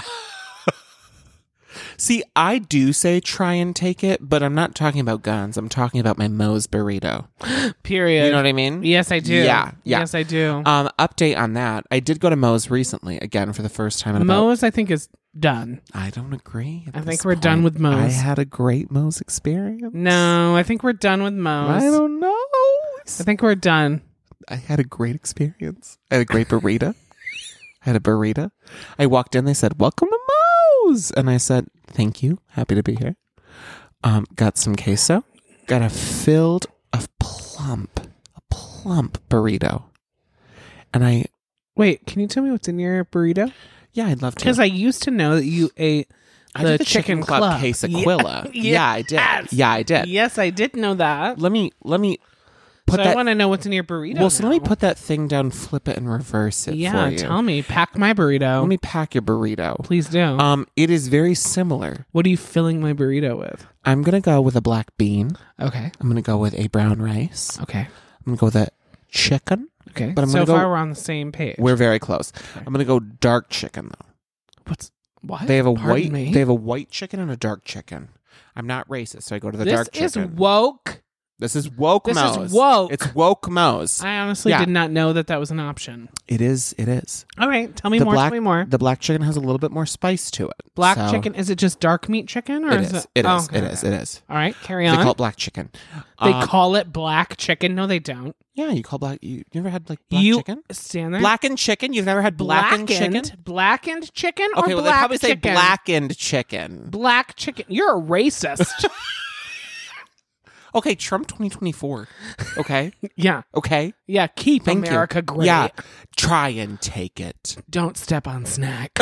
See, I do say try and take it, but I'm not talking about guns. I'm talking about my Moe's burrito. Period. You know what I mean? Yes, I do. Yeah, yeah. Yes, I do. Um, update on that. I did go to Moe's recently, again, for the first time in about... Moe's, I think, is done. I don't agree. at I think this we're done point. with Moe's. I had a great Moe's experience. No, I think we're done with Moe's. I don't know. I think we're done. I had a great experience. I had a great burrito. I had a burrito. I walked in. They said, "Welcome to Moe's," and I said, "Thank you. Happy to be here." Um, got some queso. Got a filled, a plump, a plump burrito, and I, Wait, can you tell me what's in your burrito? yeah, I'd love to. Because I used to know that you ate I the did the chicken, chicken club, club. quesaquilla. Yeah. Yeah, I did. Yes. Yeah, I did. Yes, I did know that. Let me let me put so that. I want to know what's in your burrito. well, so let me now. put that thing down, flip it, and reverse it Yeah, for you. tell me. Pack my burrito. Let me pack your burrito. Please do. Um, it is very similar. what are you filling my burrito with? I'm gonna go with a black bean. Okay. I'm gonna go with a brown rice. Okay. I'm gonna go with a chicken. Okay. But I'm so gonna go- far, we're on the same page. We're very close. I'm gonna go dark chicken though. What's what? They have a Pardon white. me? They have a white chicken and a dark chicken. I'm not racist, so I go to the this dark is chicken. woke. this is woke This is Moe's. woke. It's woke Moe's. I honestly Yeah. did not know that that was an option. It is. It is. All right, tell me the more. black. tell me more. The black chicken has a little bit more spice to it. Black So- chicken, is it just dark meat chicken, or It is is. it? It Oh, is. okay, It is. okay. It is. All right, carry They on. call it black chicken. They Um, call it black chicken. No, they don't. Yeah, you call black. You, you never had like black you chicken? stand there. Blackened chicken? You've never had blackened, blackened chicken? blackened chicken or Okay, well they black probably say chicken? blackened chicken. Black chicken. You're a racist. Okay, Trump twenty twenty-four. Okay, yeah, okay. yeah. Keep Thank you. America great. Yeah, try and take it. Don't step on snack.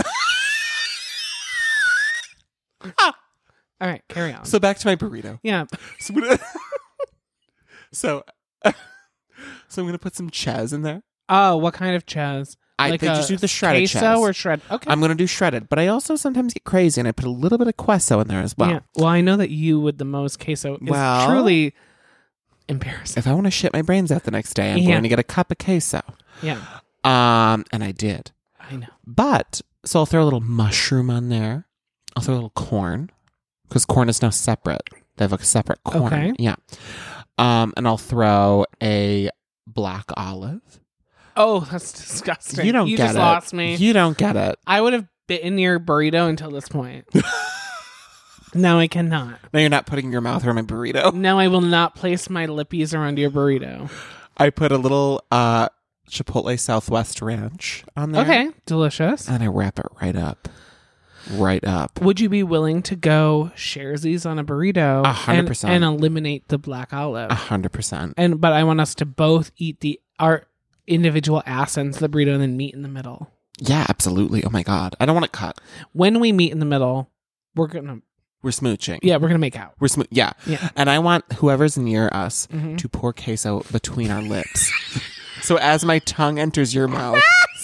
All right, carry on. So back to my burrito. yeah. So, I'm gonna- so, so I'm gonna put some chaz in there. Oh, what kind of chaz? I like they a just do the shredded queso chaz. or shred? Okay. I'm gonna do shredded, but I also sometimes get crazy and I put a little bit of queso in there as well. Yeah. Well, I know that you with the most queso is Well- truly embarrassing. If I want to shit my brains out the next day, I'm Yeah. going to get a cup of queso. Yeah, Um, and I did. I know. But so I'll throw a little mushroom on there. I'll throw a little corn because corn is now separate. They have like a separate corn. Okay. Yeah. Um, and I'll throw a black olive. Oh, that's disgusting. You don't You get just it. lost me. You don't get it. I would have bitten your burrito until this point. No, I cannot. No, you're not putting your mouth around my burrito. No, I will not place my lippies around your burrito. I put a little uh Chipotle Southwest Ranch on there. Okay, delicious. And I wrap it right up. Right up. Would you be willing to go sharesies on a burrito A hundred and- percent. and eliminate the black olive? A hundred percent. And but I want us to both eat the our individual ass ends of the burrito and then meet in the middle. Yeah, absolutely. Oh my God. I don't want it cut. When we meet in the middle, we're gonna We're smooching. yeah, we're gonna make out. We're smo- yeah. Yeah. And I want whoever's near us Mhm. to pour queso between our lips. So as my tongue enters your mouth.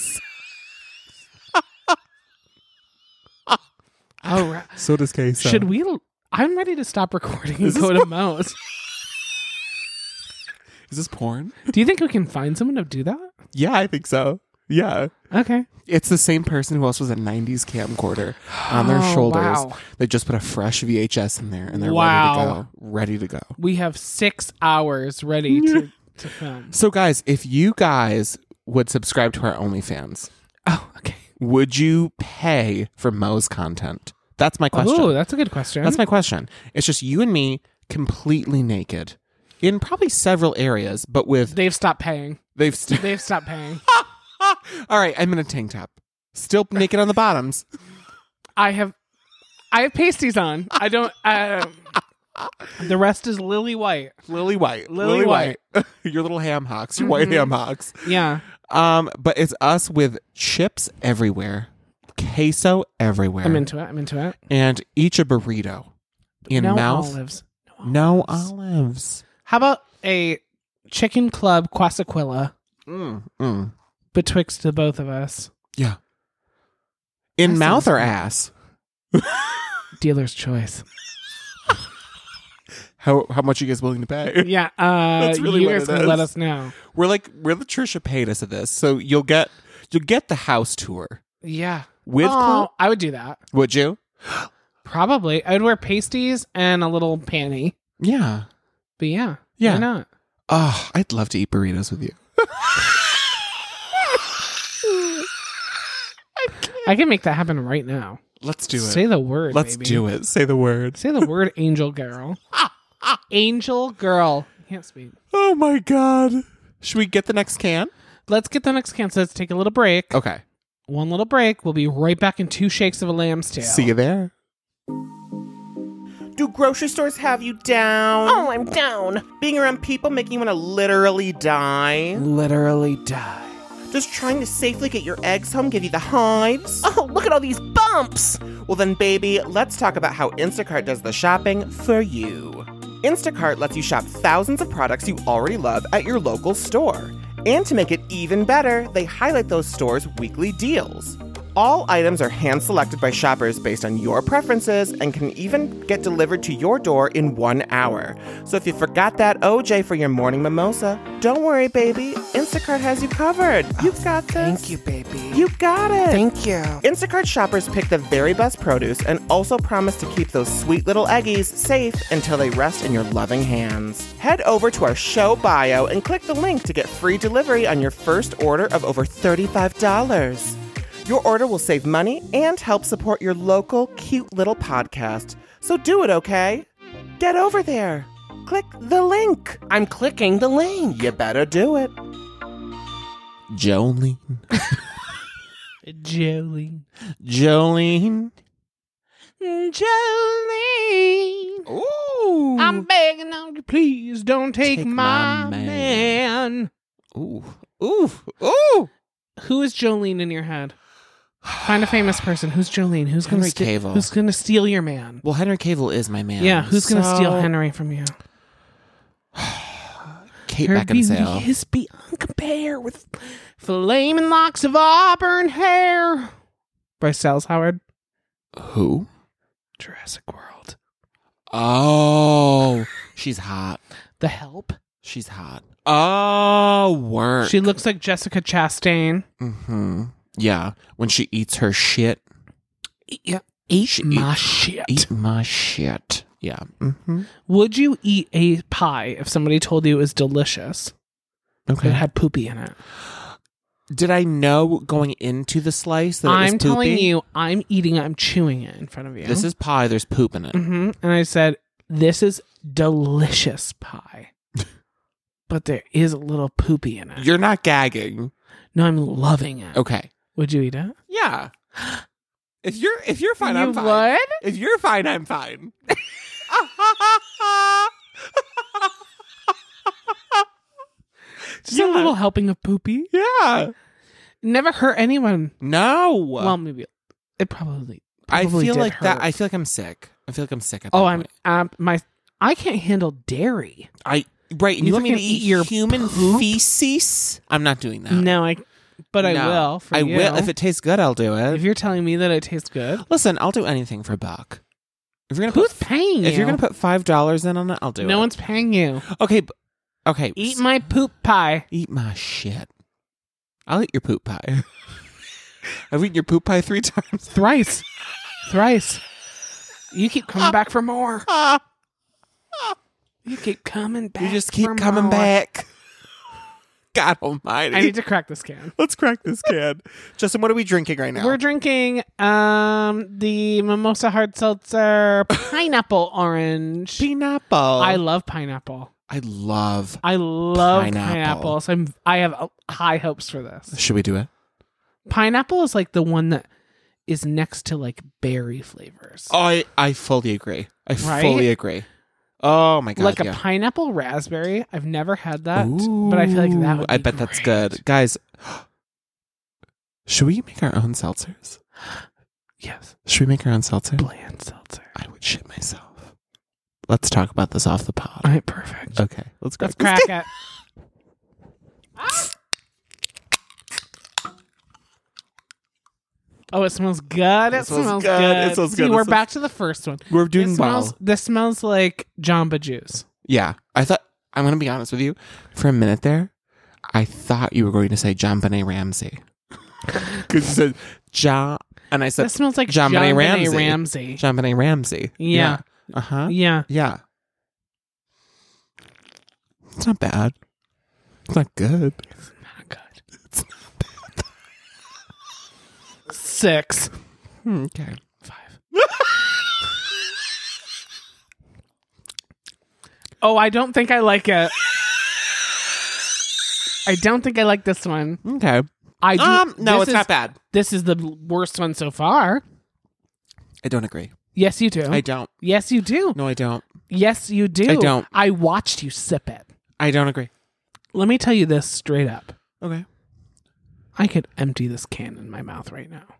All right. So does queso. Should we? I'm ready to stop recording and Is go this to Moe's. Is this porn? Do you think we can find someone to do that? Yeah, I think so. Yeah. Okay. It's the same person who also has a nineties camcorder on their Oh, shoulders. wow. They just put a fresh V H S in there and they're Wow. ready to go. Ready to go. We have six hours ready to, to film. So guys, if you guys would subscribe to our OnlyFans, Oh, okay. would you pay for Moe's content? That's my question. Oh, that's a good question. That's my question. It's just you and me completely naked in probably several areas, but with They've stopped paying. they've st- They've stopped paying. all right, I'm in a tank top. Still naked on the bottoms. I have, I have pasties on. I don't. Uh, the rest is lily white. Lily white. Lily white. Your little ham hocks, your white Mhm. ham hocks. Yeah. Um, but it's us with chips everywhere, queso everywhere, I'm into it. I'm into it. and each a burrito in no mouth. olives. No olives. How about a chicken club quesaquilla Mm, mm. betwixt the both of us? Yeah. In That mouth sounds or good. ass? Dealer's choice. How how much are you guys willing to pay? Yeah, uh, That's really you what guys it can is. let us know. We're like we're the Trisha Paytas of this, so you'll get you'll get the house tour Yeah. with. Oh, clo- I would do that. Would you? Probably. I'd wear pasties and a little panty. Yeah. But yeah. Yeah. Why not? Oh, I'd love to eat burritos with you. I can make that happen right now. Let's do it. Say the word. Let's baby. do it. Say the word. Say the word angel girl. Angel girl. Can't speak. Oh my god. Should we get the next can? Let's get the next can. So let's take a little break. Okay. One little break. We'll be right back in two shakes of a lamb's tail. See you there. Do grocery stores have you down? Oh, I'm down. Being around people making you want to literally die? Literally die. Does trying to safely get your eggs home give you the hives? Oh, look at all these bumps. Well then, baby, let's talk about how Instacart does the shopping for you. Instacart lets you shop thousands of products you already love at your local store. And to make it even better, they highlight those stores' weekly deals. All items are hand-selected by shoppers based on your preferences and can even get delivered to your door in one hour. So if you forgot that O J for your morning mimosa, don't worry, baby. Instacart has you covered. You got this. Thank you, baby. You got it. Thank you. Instacart shoppers pick the very best produce and also promise to keep those sweet little eggies safe until they rest in your loving hands. Head over to our show bio and click the link to get free delivery on your first order of over thirty-five dollars. Your order will save money and help support your local cute little podcast. So do it, okay? Get over there. Click the link. I'm clicking the link. You better do it. Jolene. Jolene. Jolene. Jolene. Ooh. I'm begging on you, please don't take, Take my, my man. man. Ooh. Ooh. Ooh. Who is Jolene in your head? Find a famous person. Who's Jolene? Who's gonna Henry sti- Cavill. Who's gonna steal your man? Well, Henry Cavill is my man. Yeah, who's gonna So- steal Henry from you? Kate Her beauty Beckinsale. is beyond compare with flaming locks of auburn hair. Bryce Dallas Howard. Who? Jurassic World. Oh, she's hot. The Help. She's hot. Oh, work. She looks like Jessica Chastain. Mm-hmm. Yeah, when she eats her shit. Yeah, eat She my eat- shit. Eat my shit. Yeah. Mm-hmm. Would you eat a pie if somebody told you it was delicious? Okay. It had poopy in it. Did I know going into the slice that it was I'm telling poopy? you, I'm eating it. I'm chewing it in front of you. This is pie. There's poop in it. hmm And I said, this is delicious pie. But there is a little poopy in it. You're not gagging. No, I'm loving it. Okay. Would you eat it? Yeah. If you're if you're fine, you I'm fine. would? If you're fine, I'm fine. Just a Yeah. little helping of poopy. Yeah. Never hurt anyone. No. Well, maybe it probably. I probably feel did like that. hurt. I feel like I'm sick. I feel like I'm sick. At Oh, that I'm. point. Um, my. I can't handle dairy. I right. You, You want me to fucking eat eat your human poop? feces? I'm not doing that. No, I. But I No. will. For I you. will if it tastes good. I'll do it. If you're telling me that it tastes good, Listen, I'll do anything for a buck. If you're gonna who's put, paying you? if you're gonna put five dollars in on it, I'll do it. no one's paying you. Okay. b- Okay. Eat s- my poop pie. Eat my shit. I'll eat your poop pie. I've eaten your poop pie three times. Thrice, thrice. You keep coming back for more. You keep coming back. You just keep for coming more. back. God almighty. I need to crack this can. Let's crack this can. Justin, what are we drinking right now? We're drinking um the Mimosa Hard Seltzer Pineapple Orange. pineapple. I love pineapple. I love. I love Pineapple. pineapple. So I'm I have uh, high hopes for this. Should we do it? Pineapple is like the one that is next to like berry flavors. I I fully agree. I Right? fully agree. Oh my god. like a yeah. pineapple raspberry. I've never had that, but I feel like that would I be bet that's great. good. Guys, should we make our own seltzers? Yes. Should we make our own seltzer? Bland seltzer. I would shit myself. Let's talk about this off the pod. All right, perfect. Okay, let's Let's crack this crack it. Oh, it smells good. It, It smells smells good. good. It smells See, good. It we're smells- back to the first one. We're doing It smells, well. This smells like Jamba Juice. Yeah. I thought, I'm going to be honest with you. For a minute there, I thought you were going to say John Benet Ramsey. Because you said John, and I said That smells like John John Benet Benet Ramsey. Ramsey. John Benet Ramsey. Yeah. Uh huh. Yeah. Yeah. It's not bad. It's not good. Not good. Six. Hmm, okay. Five. Oh, I don't think I like it. I don't think I like this one. Okay. I do. Um, no, this it's is- not bad. This is the worst one so far. I don't agree. Yes, you do. I don't. Yes, you do. No, I don't. Yes, you do. I don't. I watched you sip it. I don't agree. Let me tell you this straight up. Okay. I could empty this can in my mouth right now.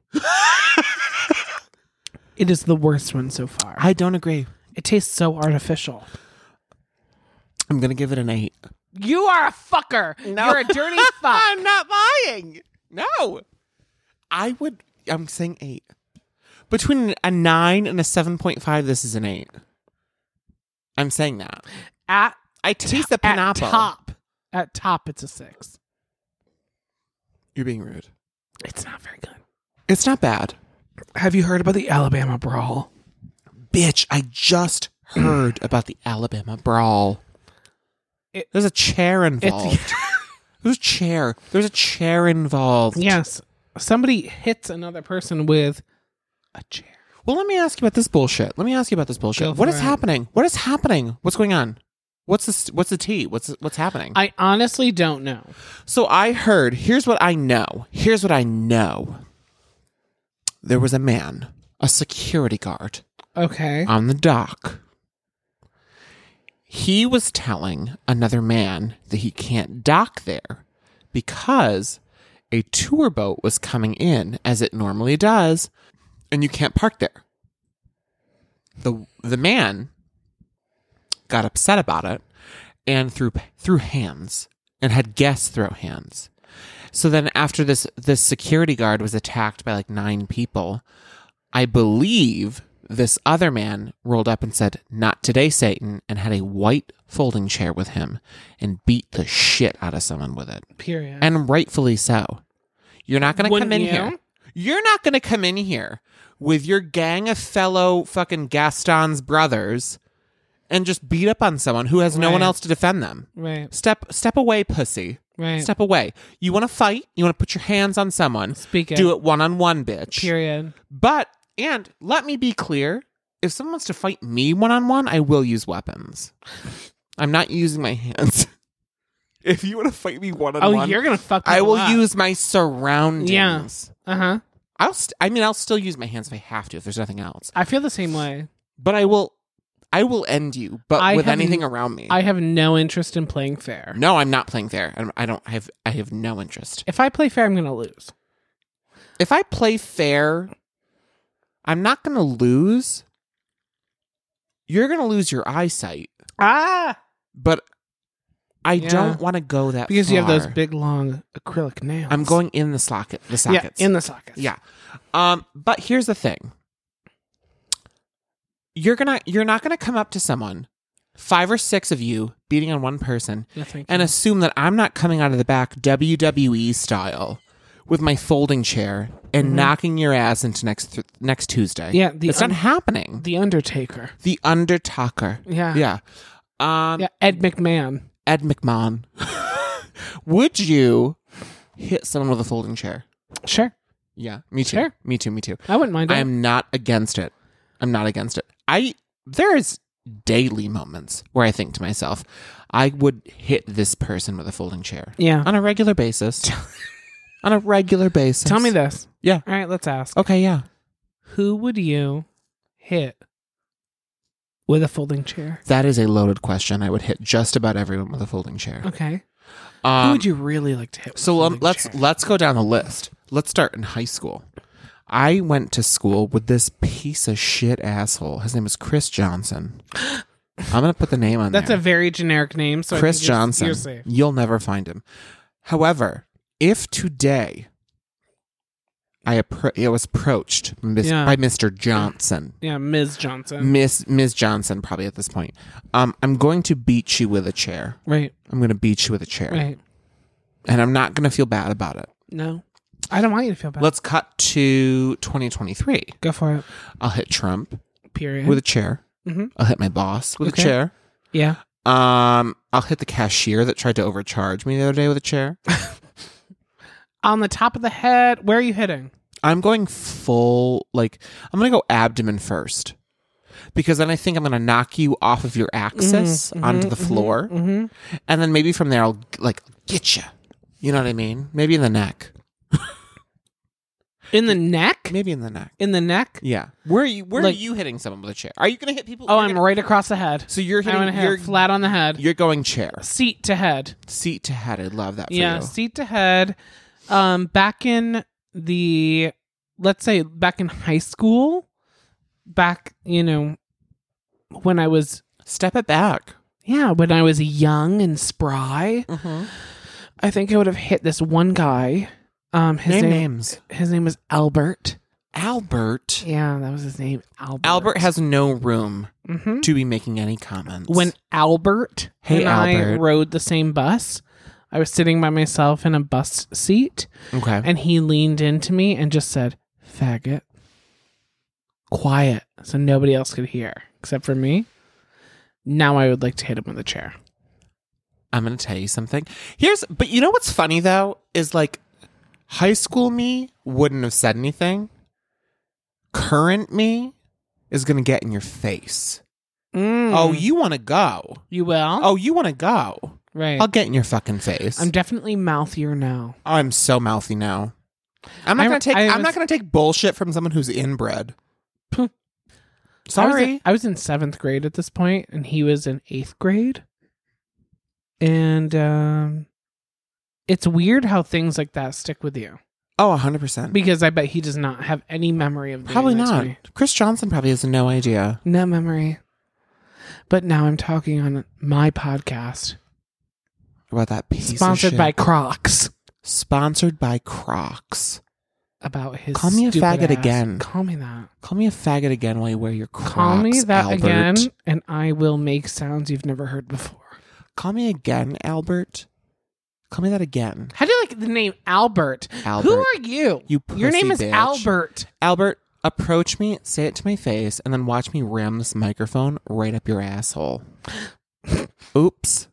It is the worst one so far. I don't agree. It tastes so artificial. I'm going to give it an eight. You are a fucker. No. You're a dirty fuck. I'm not lying. No. I would, I'm saying eight. Between a nine and a seven point five, this is an eight. I'm saying that. At I taste the at pineapple. top. At top, it's a six. You're being rude. It's not very good. It's not bad. Have you heard about the Alabama brawl? Bitch, I just heard about the Alabama brawl. It- There's a chair involved. There's a chair. There's a chair involved. Yes. Somebody hits another person with a chair. Well, let me ask you about this bullshit. Let me ask you about this Go bullshit. for What is it. happening? What is happening? What's going on? What's the what's the tea? What's what's happening? I honestly don't know. So I heard, here's what I know. Here's what I know. There was a man, a security guard Okay. on the dock. He was telling another man that he can't dock there because a tour boat was coming in as it normally does, and you can't park there. The the man got upset about it and threw threw hands and had guests throw hands. So then after this this security guard was attacked by like nine people, I believe this other man rolled up and said, "Not today, Satan," and had a white folding chair with him and beat the shit out of someone with it. Period. And rightfully so. You're not going to come Wouldn't in you? here. You're not going to come in here with your gang of fellow fucking Gaston's brothers and just beat up on someone who has no one Right. else to defend them. right. Step step away, pussy. Right. Step away. You want to fight? You want to put your hands on someone? Speak it. Do it one on one, bitch. Period. But and let me be clear: if someone wants to fight me one on one, I will use weapons. I'm not using my hands. If you want to fight me one on Oh, one, you're gonna fuck. I will people up. use my surroundings. Yeah. Uh huh. I'll. St- I mean, I'll still use my hands if I have to. If there's nothing else, I feel the same way. but I will. I will end you, but I with have anything n- around me. I have no interest in playing fair. no, I'm not playing fair. I'm- I don't have. I have no interest. If I play fair, I'm gonna lose. If I play fair, I'm not going to lose. You're going to lose your eyesight, Ah, but I Yeah. don't want to go that because you have those far. big long acrylic nails. I'm going in the socket. The yeah sockets. in the sockets. Yeah. Um, but here's the thing. You're gonna you're not gonna come up to someone, five or six of you beating on one person, Yeah, thank and you. assume that I'm not coming out of the back W W E style with my folding chair and knocking your ass into next th- next Tuesday. Mm-hmm. Yeah, the it's un- not happening. the Undertaker. The Undertaker. Yeah. Yeah. Um, Yeah, Ed McMahon. Ed McMahon. Would you hit someone with a folding chair? Sure, Yeah, me too. Sure. Me too. Me too. I wouldn't mind it. I am not against it. I'm not against it. I there's daily moments where I think to myself, I would hit this person with a folding chair yeah. on a regular basis. on a regular basis. Tell me this. Yeah. All right, let's ask. Okay. Yeah. Who would you hit with a folding chair? That is a loaded question. I would hit just about everyone with a folding chair. Okay. Um, Who would you really like to hit? With So a um, folding let's chair? let's go down the list. Let's start in high school. I went to school with this piece of shit asshole. His name was Chris Johnson. I'm gonna put the name on That's there. a very generic name. So I Chris think you're- Johnson. You're safe. You'll never find him. However, if today I, appro- I was approached mis- Yeah. by Mister Johnson. Yeah, Miz Johnson. Miss Miss Johnson, probably at this point. Um, I'm going to beat you with a chair. Right, I'm going to beat you with a chair. right. And I'm not going to feel bad about it. No, I don't want you to feel bad. Let's cut to twenty twenty-three. Go for it. I'll hit Trump Period. with a chair. Mm-hmm. I'll hit my boss with Okay. a chair. Yeah. Um, I'll hit the cashier that tried to overcharge me the other day with a chair. On the top of the head, where are you hitting? I'm going full, like, I'm going to go abdomen first. Because then I think I'm going to knock you off of your axis Mhm, onto mhm, the floor. Mm-hmm. And then maybe from there, I'll, like, get you. You know what I mean? Maybe in the neck. In the neck? Maybe in the neck. In the neck? Yeah. Where are you, where Like- are you hitting someone with a chair? Are you going to hit people? Oh, you're I'm gonna- right across the head. So you're I'm hitting, gonna hit you're, flat on the head. you're going chair. Seat to head. Seat to head. I love that for Yeah, you. seat to head. Um, back in the, let's say back in high school, back, you know, when I was, Step it back. yeah, when I was young and spry, Mm-hmm. I think I would have hit this one guy. Um, his Name name, names. his name was Albert. Albert. Yeah, that was his name. Albert. Albert has no room Mhm. to be making any comments. When Albert Hey, and I Albert. rode the same bus, I was sitting by myself in a bus seat, Okay. and he leaned into me and just said, "Faggot." Quiet, so nobody else could hear except for me. Now I would like to hit him with a chair. I'm going to tell you something. Here's, but you know what's funny though is like high school me wouldn't have said anything. Current me is going to get in your face. Mm. Oh, you want to go? you will? Oh, you want to go? right. I'll get in your fucking face. I'm definitely mouthier now. Oh, I'm so mouthy now. I'm not I- going to take. I I'm was- not going to take bullshit from someone who's inbred. I was, Sorry. in, I was in seventh grade at this point, and he was in eighth grade. And um, it's weird how things like that stick with you. Oh, one hundred percent. Because I bet he does not have any memory of doing Probably that to not. me. Chris Johnson probably has no idea. No memory. But now I'm talking on my podcast, About that piece of sponsored shit. by Crocs, Sponsored by Crocs. about his. Call me a stupid faggot ass. again. Call me that. Call me a faggot again while you wear your Crocs. Call me that Albert. again, and I will make sounds you've never heard before. Call me again, Albert. Call me that again. How do you like the name Albert? Albert. Who are you? You Your name is pussy bitch. Albert. Albert, approach me, say it to my face, and then watch me ram this microphone right up your asshole. Oops.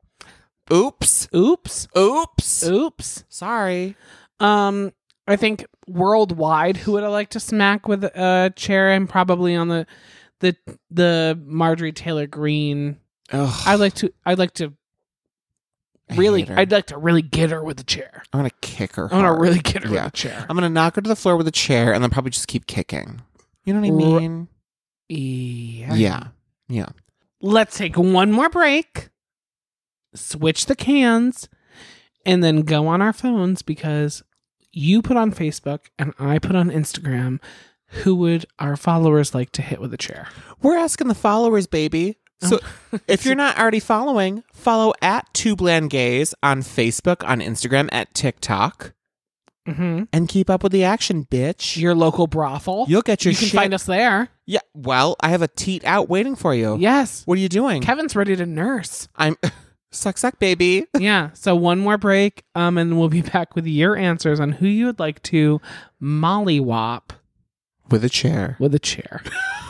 Oops. Oops. Oops. Oops. Sorry. Um, I think worldwide, who would I like to smack with a chair? I'm probably on the the the Marjorie Taylor Greene. Ugh, I like to. I'd like to I really. hate her. I'd like to really get her with the chair. I'm gonna kick her. I want to hard. really get her Yeah. with the chair. I'm gonna knock her to the floor with a chair, and then probably just keep kicking. You know what I R- mean? Yeah. Yeah. Yeah. Let's take one more break. Switch the cans, and then go on our phones because you put on Facebook and I put on Instagram. Who would our followers like to hit with a chair? We're asking the followers, baby. So if you're not already following, follow at Two Bland Gays on Facebook, on Instagram, at TikTok, Mm-hmm. and keep up with the action, bitch. Your local brothel. You'll get your you can shit. find us there. Yeah. Well, I have a teat out waiting for you. Yes. What are you doing? Kevin's ready to nurse. I'm suck suck baby. Yeah. So one more break, um, and we'll be back with your answers on who you would like to mollywop With a chair. with a chair.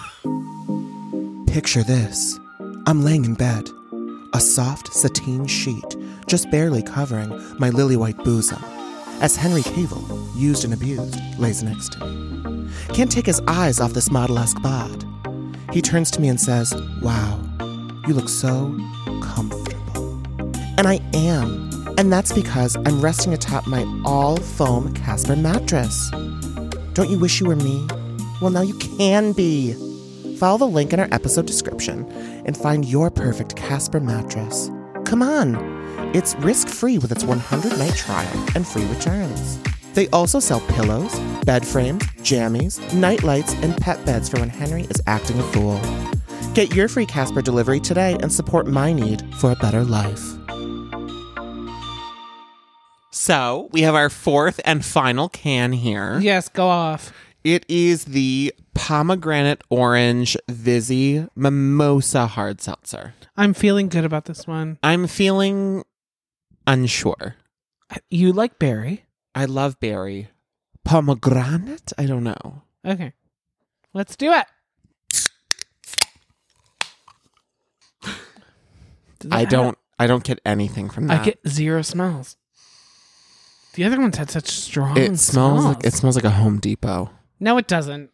Picture this. I'm laying in bed, a soft sateen sheet just barely covering my lily-white bosom, as Henry Cavill, used and abused, lays next to me. Can't take his eyes off this model-esque bod. He turns to me and says, "Wow, you look so comfortable." And I am, and that's because I'm resting atop my all-foam Casper mattress. Don't you wish you were me? Well, now you can be. Follow the link in our episode description and find your perfect Casper mattress. Come on! It's risk-free with its one hundred night trial and free returns. They also sell pillows, bed frames, jammies, night lights, and pet beds for when Henry is acting a fool. Get your free Casper delivery today and support my need for a better life. So we have our fourth and final can here. Yes, go off. It is the pomegranate orange Vizzy Mimosa hard seltzer. I'm feeling good about this one. I'm feeling unsure. You like berry? I love berry. Pomegranate? I don't know. Okay. Let's do it. Does that I have- don't I don't get anything from that. I get zero smells. The other ones had such strong it smells smells. like it smells like a Home Depot. No, it doesn't.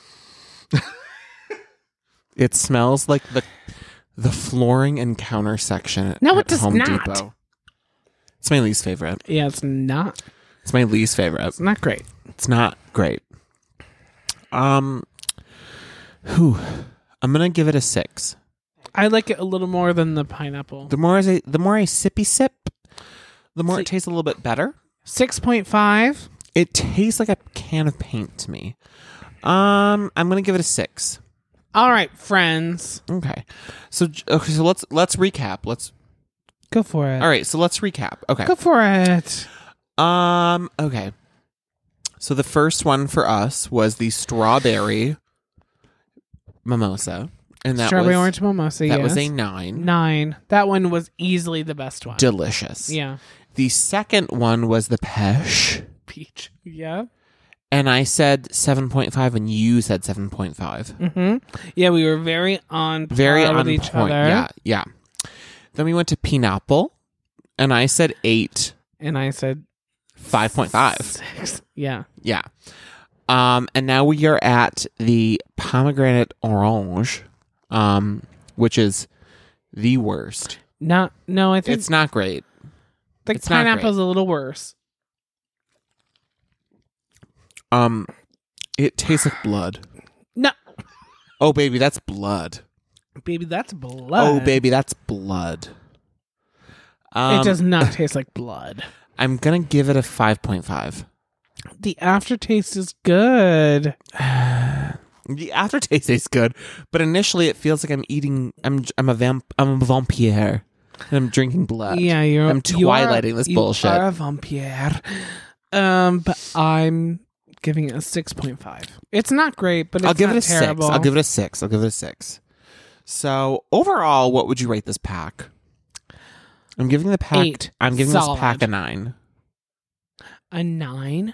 It smells like the the flooring and counter section at, No, it at does Home not. Depot. It's my least favorite. Yeah, it's not. It's my least favorite. It's not great. It's not great. Um, whew, I'm gonna give it a six. I like it a little more than the pineapple. The more I the more I sippy sip, the more See- it tastes a little bit better. six point five. It tastes like a can of paint to me. Um, I'm gonna give it a six. All right, friends. Okay, so okay, so let's let's recap. Let's Go for it. all right. So let's recap. Okay. Go for it. Um. Okay. So the first one for us was the strawberry mimosa, and that Strawberry was orange mimosa, that yes. was a nine. Nine. That one was easily the best one. Delicious. Yeah. The second one was the peach, Peach. Yeah. and I said seven point five, and you said seven point five. Mm-hmm. Yeah, we were very on par Very with on each point. other. Yeah, yeah. Then we went to pineapple, and I said eight, And I said five point five. six. Yeah. Yeah. Um, and now we are at the pomegranate orange, um, which is the worst. Not. No, I think It's not great. the it's not pineapple's a little worse. Um, it tastes like blood. No, Oh, baby, that's blood. baby, that's blood. Oh, baby, that's blood. Um, It does not taste like blood. I'm gonna give it a five point five. The aftertaste is good. The aftertaste tastes good, but initially it feels like I'm eating. I'm I'm a vamp. I'm a vampire, and I'm drinking blood. Yeah, you're. I'm you are- twilighting this you bullshit. are a vampire. Um, but I'm giving it a six point five. It's not great, but it's I'll give not it a terrible. six. I'll give it a six. I'll give it a six. So overall, what would you rate this pack? I'm giving the pack. Eight. I'm giving Solid. this pack a nine. a nine.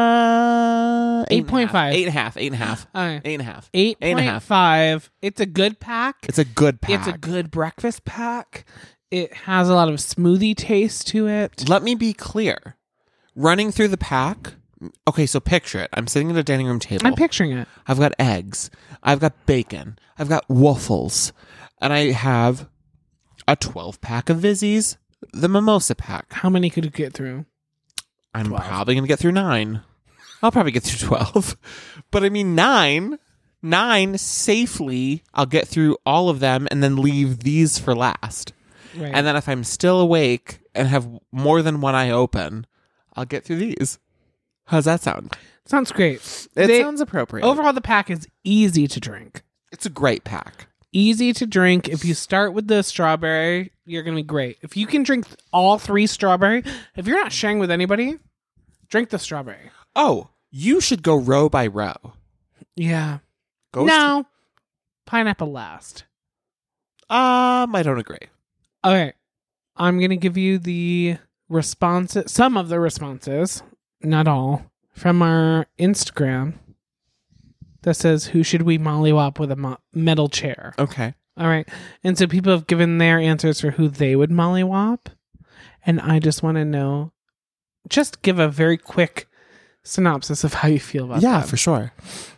Uh, Eight point five. Eight and a half. Eight and a half. All right. Eight and a half. Eight Eight and a point half. five. It's a good pack. It's a good pack. It's a good breakfast pack. It has a lot of smoothie taste to it. Let me be clear. Running through the pack. Okay, so picture it. I'm sitting at a dining room table. I'm picturing it. I've got eggs. I've got bacon. I've got waffles. And I have a twelve pack of Vizzies, the mimosa pack. How many could you get through? I'm twelve. probably going to get through nine. I'll probably get through twelve. But I mean, nine, nine safely, I'll get through all of them and then leave these for last. Right. And then if I'm still awake and have more than one eye open, I'll get through these. How's that sound? Sounds great. It They- sounds appropriate. Overall, the pack is easy to drink. It's a great pack. Easy to drink. If you start with the strawberry, you're going to be great. If you can drink all three strawberry, if you're not sharing with anybody, drink the strawberry. Oh, you should go row by row. Yeah. Go No. Pineapple last. Um, I don't agree. Okay. I'm going to give you the responses, some of the responses, not all, from our Instagram that says, who should we mollywop with a mo- metal chair? Okay. All right. And so people have given their answers for who they would mollywop. And I just want to know, just give a very quick synopsis of how you feel about Yeah, that. for sure.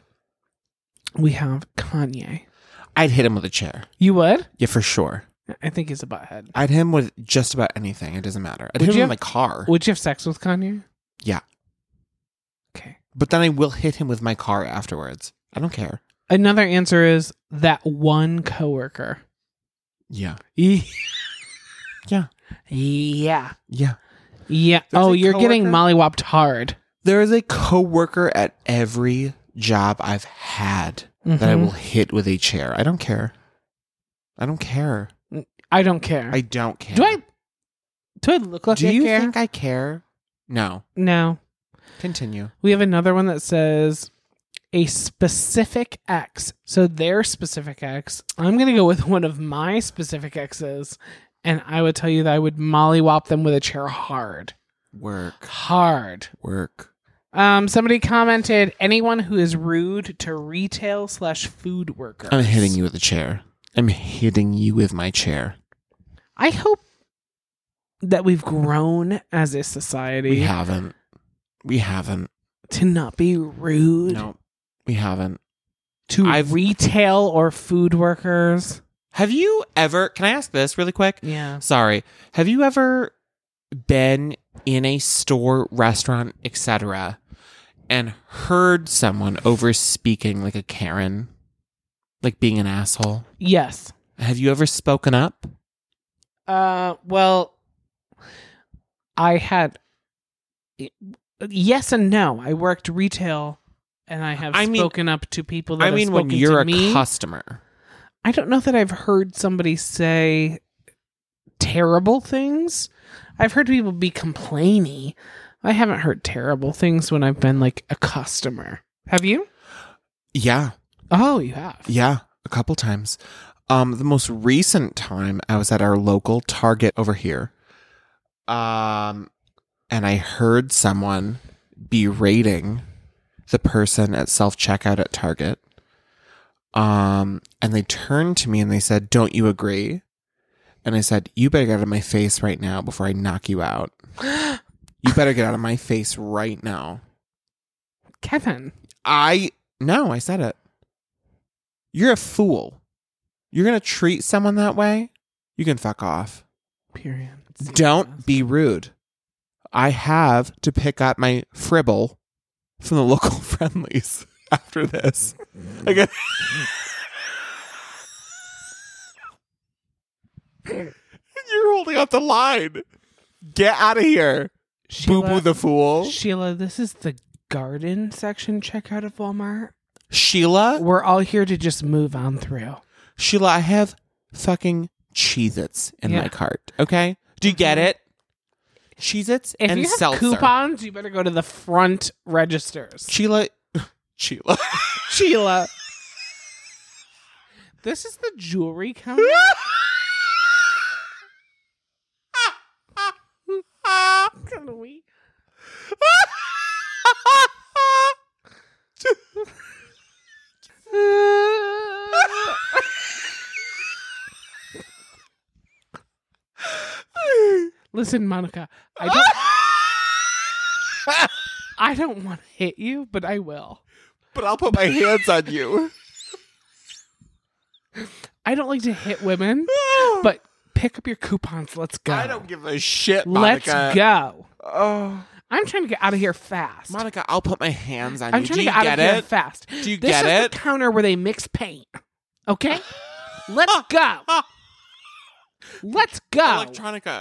We have Kanye. I'd hit him with a chair. You would? Yeah, for sure. I think he's a butthead. I'd hit him with just about anything. It doesn't matter. I'd Would hit you him with have- my car. Would you have sex with Kanye? Yeah. Okay. But then I will hit him with my car afterwards. I don't care. Another answer is that one coworker. Yeah. Yeah. Yeah. Yeah. Yeah. Yeah. There's Oh, a you're getting coworker- mollywopped hard. There is a coworker at every job I've had that I Mhm. will hit with a chair. I don't care. I don't care. I don't care. I don't care. do I? Do I look like Do I you care? think I care? No. No. Continue. We have another one that says a specific ex. So their specific ex. I'm going to go with one of my specific exes. And I would tell you that I would mollywop them with a chair hard. Work. Hard. Work. Um, somebody commented, anyone who is rude to retail slash food workers. I'm hitting you with a chair. I'm hitting you with my chair. I hope that we've grown as a society. We haven't. We haven't. To not be rude. No, we haven't. To I've- retail or food workers. Have you ever, can I ask this really quick? Yeah. Sorry. Have you ever been in a store, restaurant, et cetera, and heard someone over speaking like a Karen? Like being an asshole? Yes. Have you ever spoken up? Uh, well, I had yes and no. I worked retail, and I have I mean- spoken up to people that I have mean, when spoken you're to a me. customer. I don't know that I've heard somebody say terrible things. I've heard people be complainy. I haven't heard terrible things when I've been like a customer. Have you? Yeah. Oh, you have. Yeah. A couple times. Um, the most recent time I was at our local Target over here. Um, and I heard someone berating the person at self-checkout at Target. Um, and they turned to me and they said, "Don't you agree?" And I said, "You better get out of my face right now before I knock you out. You better get out of my face right now." Kevin. I, no, I said it. You're a fool. You're going to treat someone that way? You can fuck off. Period. Don't be rude. I have to pick up my fribble from the local friendlies after this. Again. You're holding up the line. Get out of here. Boo boo the fool. Sheila, this is the garden section checkout of Walmart. Sheila? We're all here to just move on through. Sheila, I have fucking Cheez-Its in Yeah. my cart. Okay? Do you get it? Cheez-Its If and you have seltzer. coupons, you better go to the front registers. Sheila. Sheila. Sheila. This is the jewelry counter. Can we? Listen, Monica, I don't I don't want to hit you, but I will. But I'll put my hands on you. I don't like to hit women, but pick up your coupons. Let's go. I don't give a shit, Let's Monica. go. Oh, I'm trying to get out of here fast. Monica, I'll put my hands on I'm you. trying Do to you get out get of here it? fast. Do you this get is it? the counter where they mix paint. Okay? Let's go. Let's go. Electronica.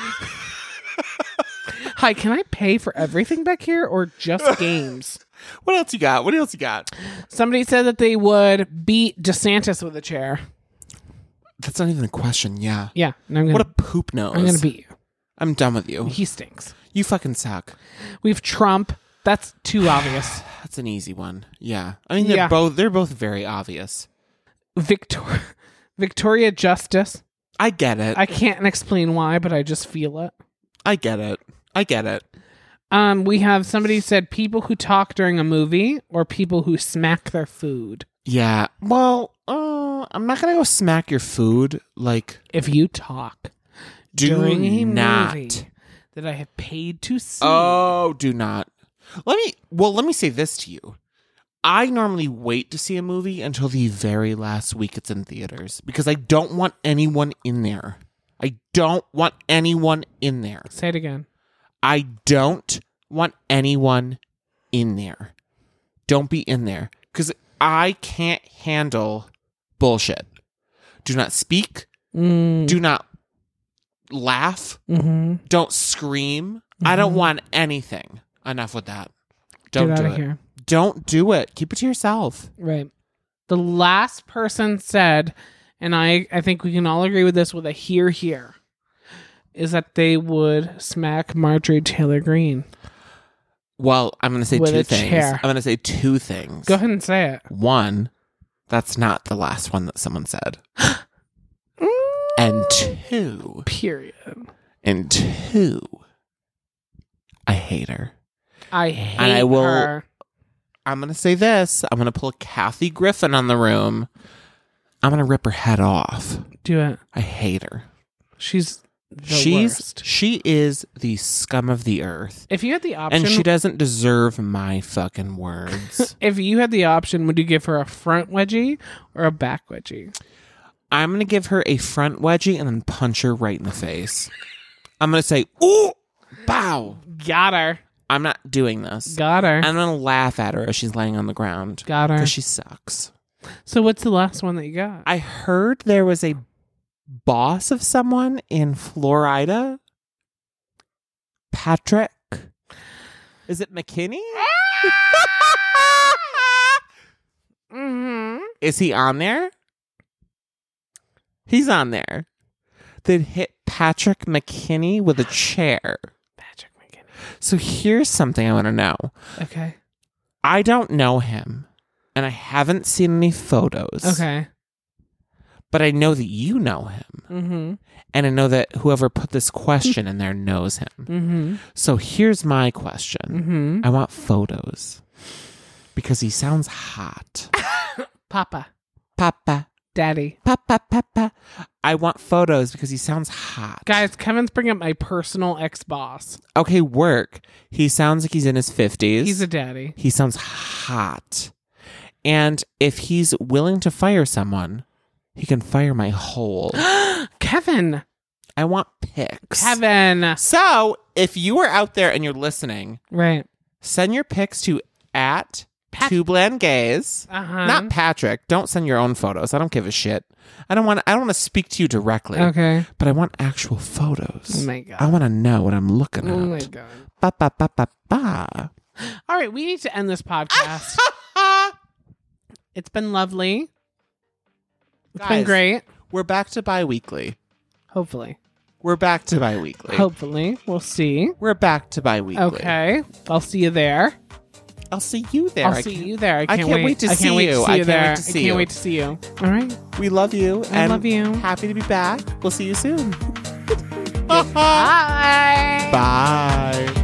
Hi, can I pay for everything back here or just games? What else you got? What else you got? Somebody said that they would beat DeSantis with a chair. That's not even a question. Yeah. Yeah. And I'm gonna, What a poop nose. I'm going to beat you. I'm done with you. He stinks. You fucking suck. We've Trump. That's too obvious. That's an easy one. Yeah. I mean, they're Yeah. both they're both very obvious. Victor- Victoria Justice. I get it. I, I can't explain why, but I just feel it. I get it. I get it. Um, we have somebody said people who talk during a movie or people who smack their food. Yeah. Well, uh, I'm not gonna go smack your food. Like, If you talk do during a not. movie that I have paid to see, Oh, do not. Let me. Well, let me say this to you. I normally wait to see a movie until the very last week it's in theaters because I don't want anyone in there. I don't want anyone in there. say it again. I don't want anyone in there. Don't be in there because I can't handle bullshit. Do not speak. Mm, Do not laugh. mm-hmm. Don't scream. I don't want anything. Enough with that. Don't Get do out it. of here. Don't do it. Keep it to yourself. Right. The last person said, and I, I think we can all agree with this with a hear, hear, is that they would smack Marjorie Taylor Greene. Well, I'm going to say With two a things. chair. I'm going to say two things. Go ahead and say it. One, that's not the last one that someone said. And two, Period. and two, I hate her. I hate And I will- her. I'm going to say this. I'm going to pull Kathy Griffin on the room. I'm going to rip her head off. Do it. I hate her. She's the She's worst. she is the scum of the earth. If you had the option, And she doesn't deserve my fucking words. if you had the option, would you give her a front wedgie or a back wedgie? I'm going to give her a front wedgie and then punch her right in the face. I'm going to say, ooh, bow. Got her. I'm not doing this. Got her. I'm going to laugh at her as she's laying on the ground. Got her. Because she sucks. So what's the last one that you got? I heard there was a boss of someone in Florida. Patrick. Is it McKinney? Mm-hmm. Is he on there? He's on there. That hit Patrick McKinney with a chair. Patrick McKinney. So here's something I want to know. Okay. I don't know him, and I haven't seen any photos. Okay. But I know that you know him. Mm-hmm. And I know that whoever put this question in there knows him. Mm-hmm. So here's my question. Mm-hmm. I want photos. Because he sounds hot. Papa. Papa. Daddy. Papa, papa. I want photos because he sounds hot. Guys, Kevin's bringing up my personal ex-boss. Okay, work. He sounds like he's in his fifties. He's a daddy. He sounds hot. And if he's willing to fire someone, he can fire my whole. Kevin. I want pics. Kevin. So if you are out there and you're listening, Right. send your pics to at Pat- Two Bland Gays. Uh-huh. Not Patrick. Don't send your own photos. I don't give a shit. I don't want. I don't want to speak to you directly. Okay. But I want actual photos. Oh my God. I want to know what I'm looking at. Oh my God. Ba ba ba ba ba. All right, we need to end this podcast. It's been lovely. It's been Guys, great. We're back to bi-weekly. Hopefully. We're back to bi-weekly. Hopefully. We'll see. We're back to bi-weekly. Okay. I'll see you there. I'll see you there. I'll I see can't- you there. I can't, can't wait to I see can't wait you. to see I you can't there. wait to see I can't you. wait to see you. All right. We love you. I and love you. Happy to be back. We'll see you soon. Bye. Bye.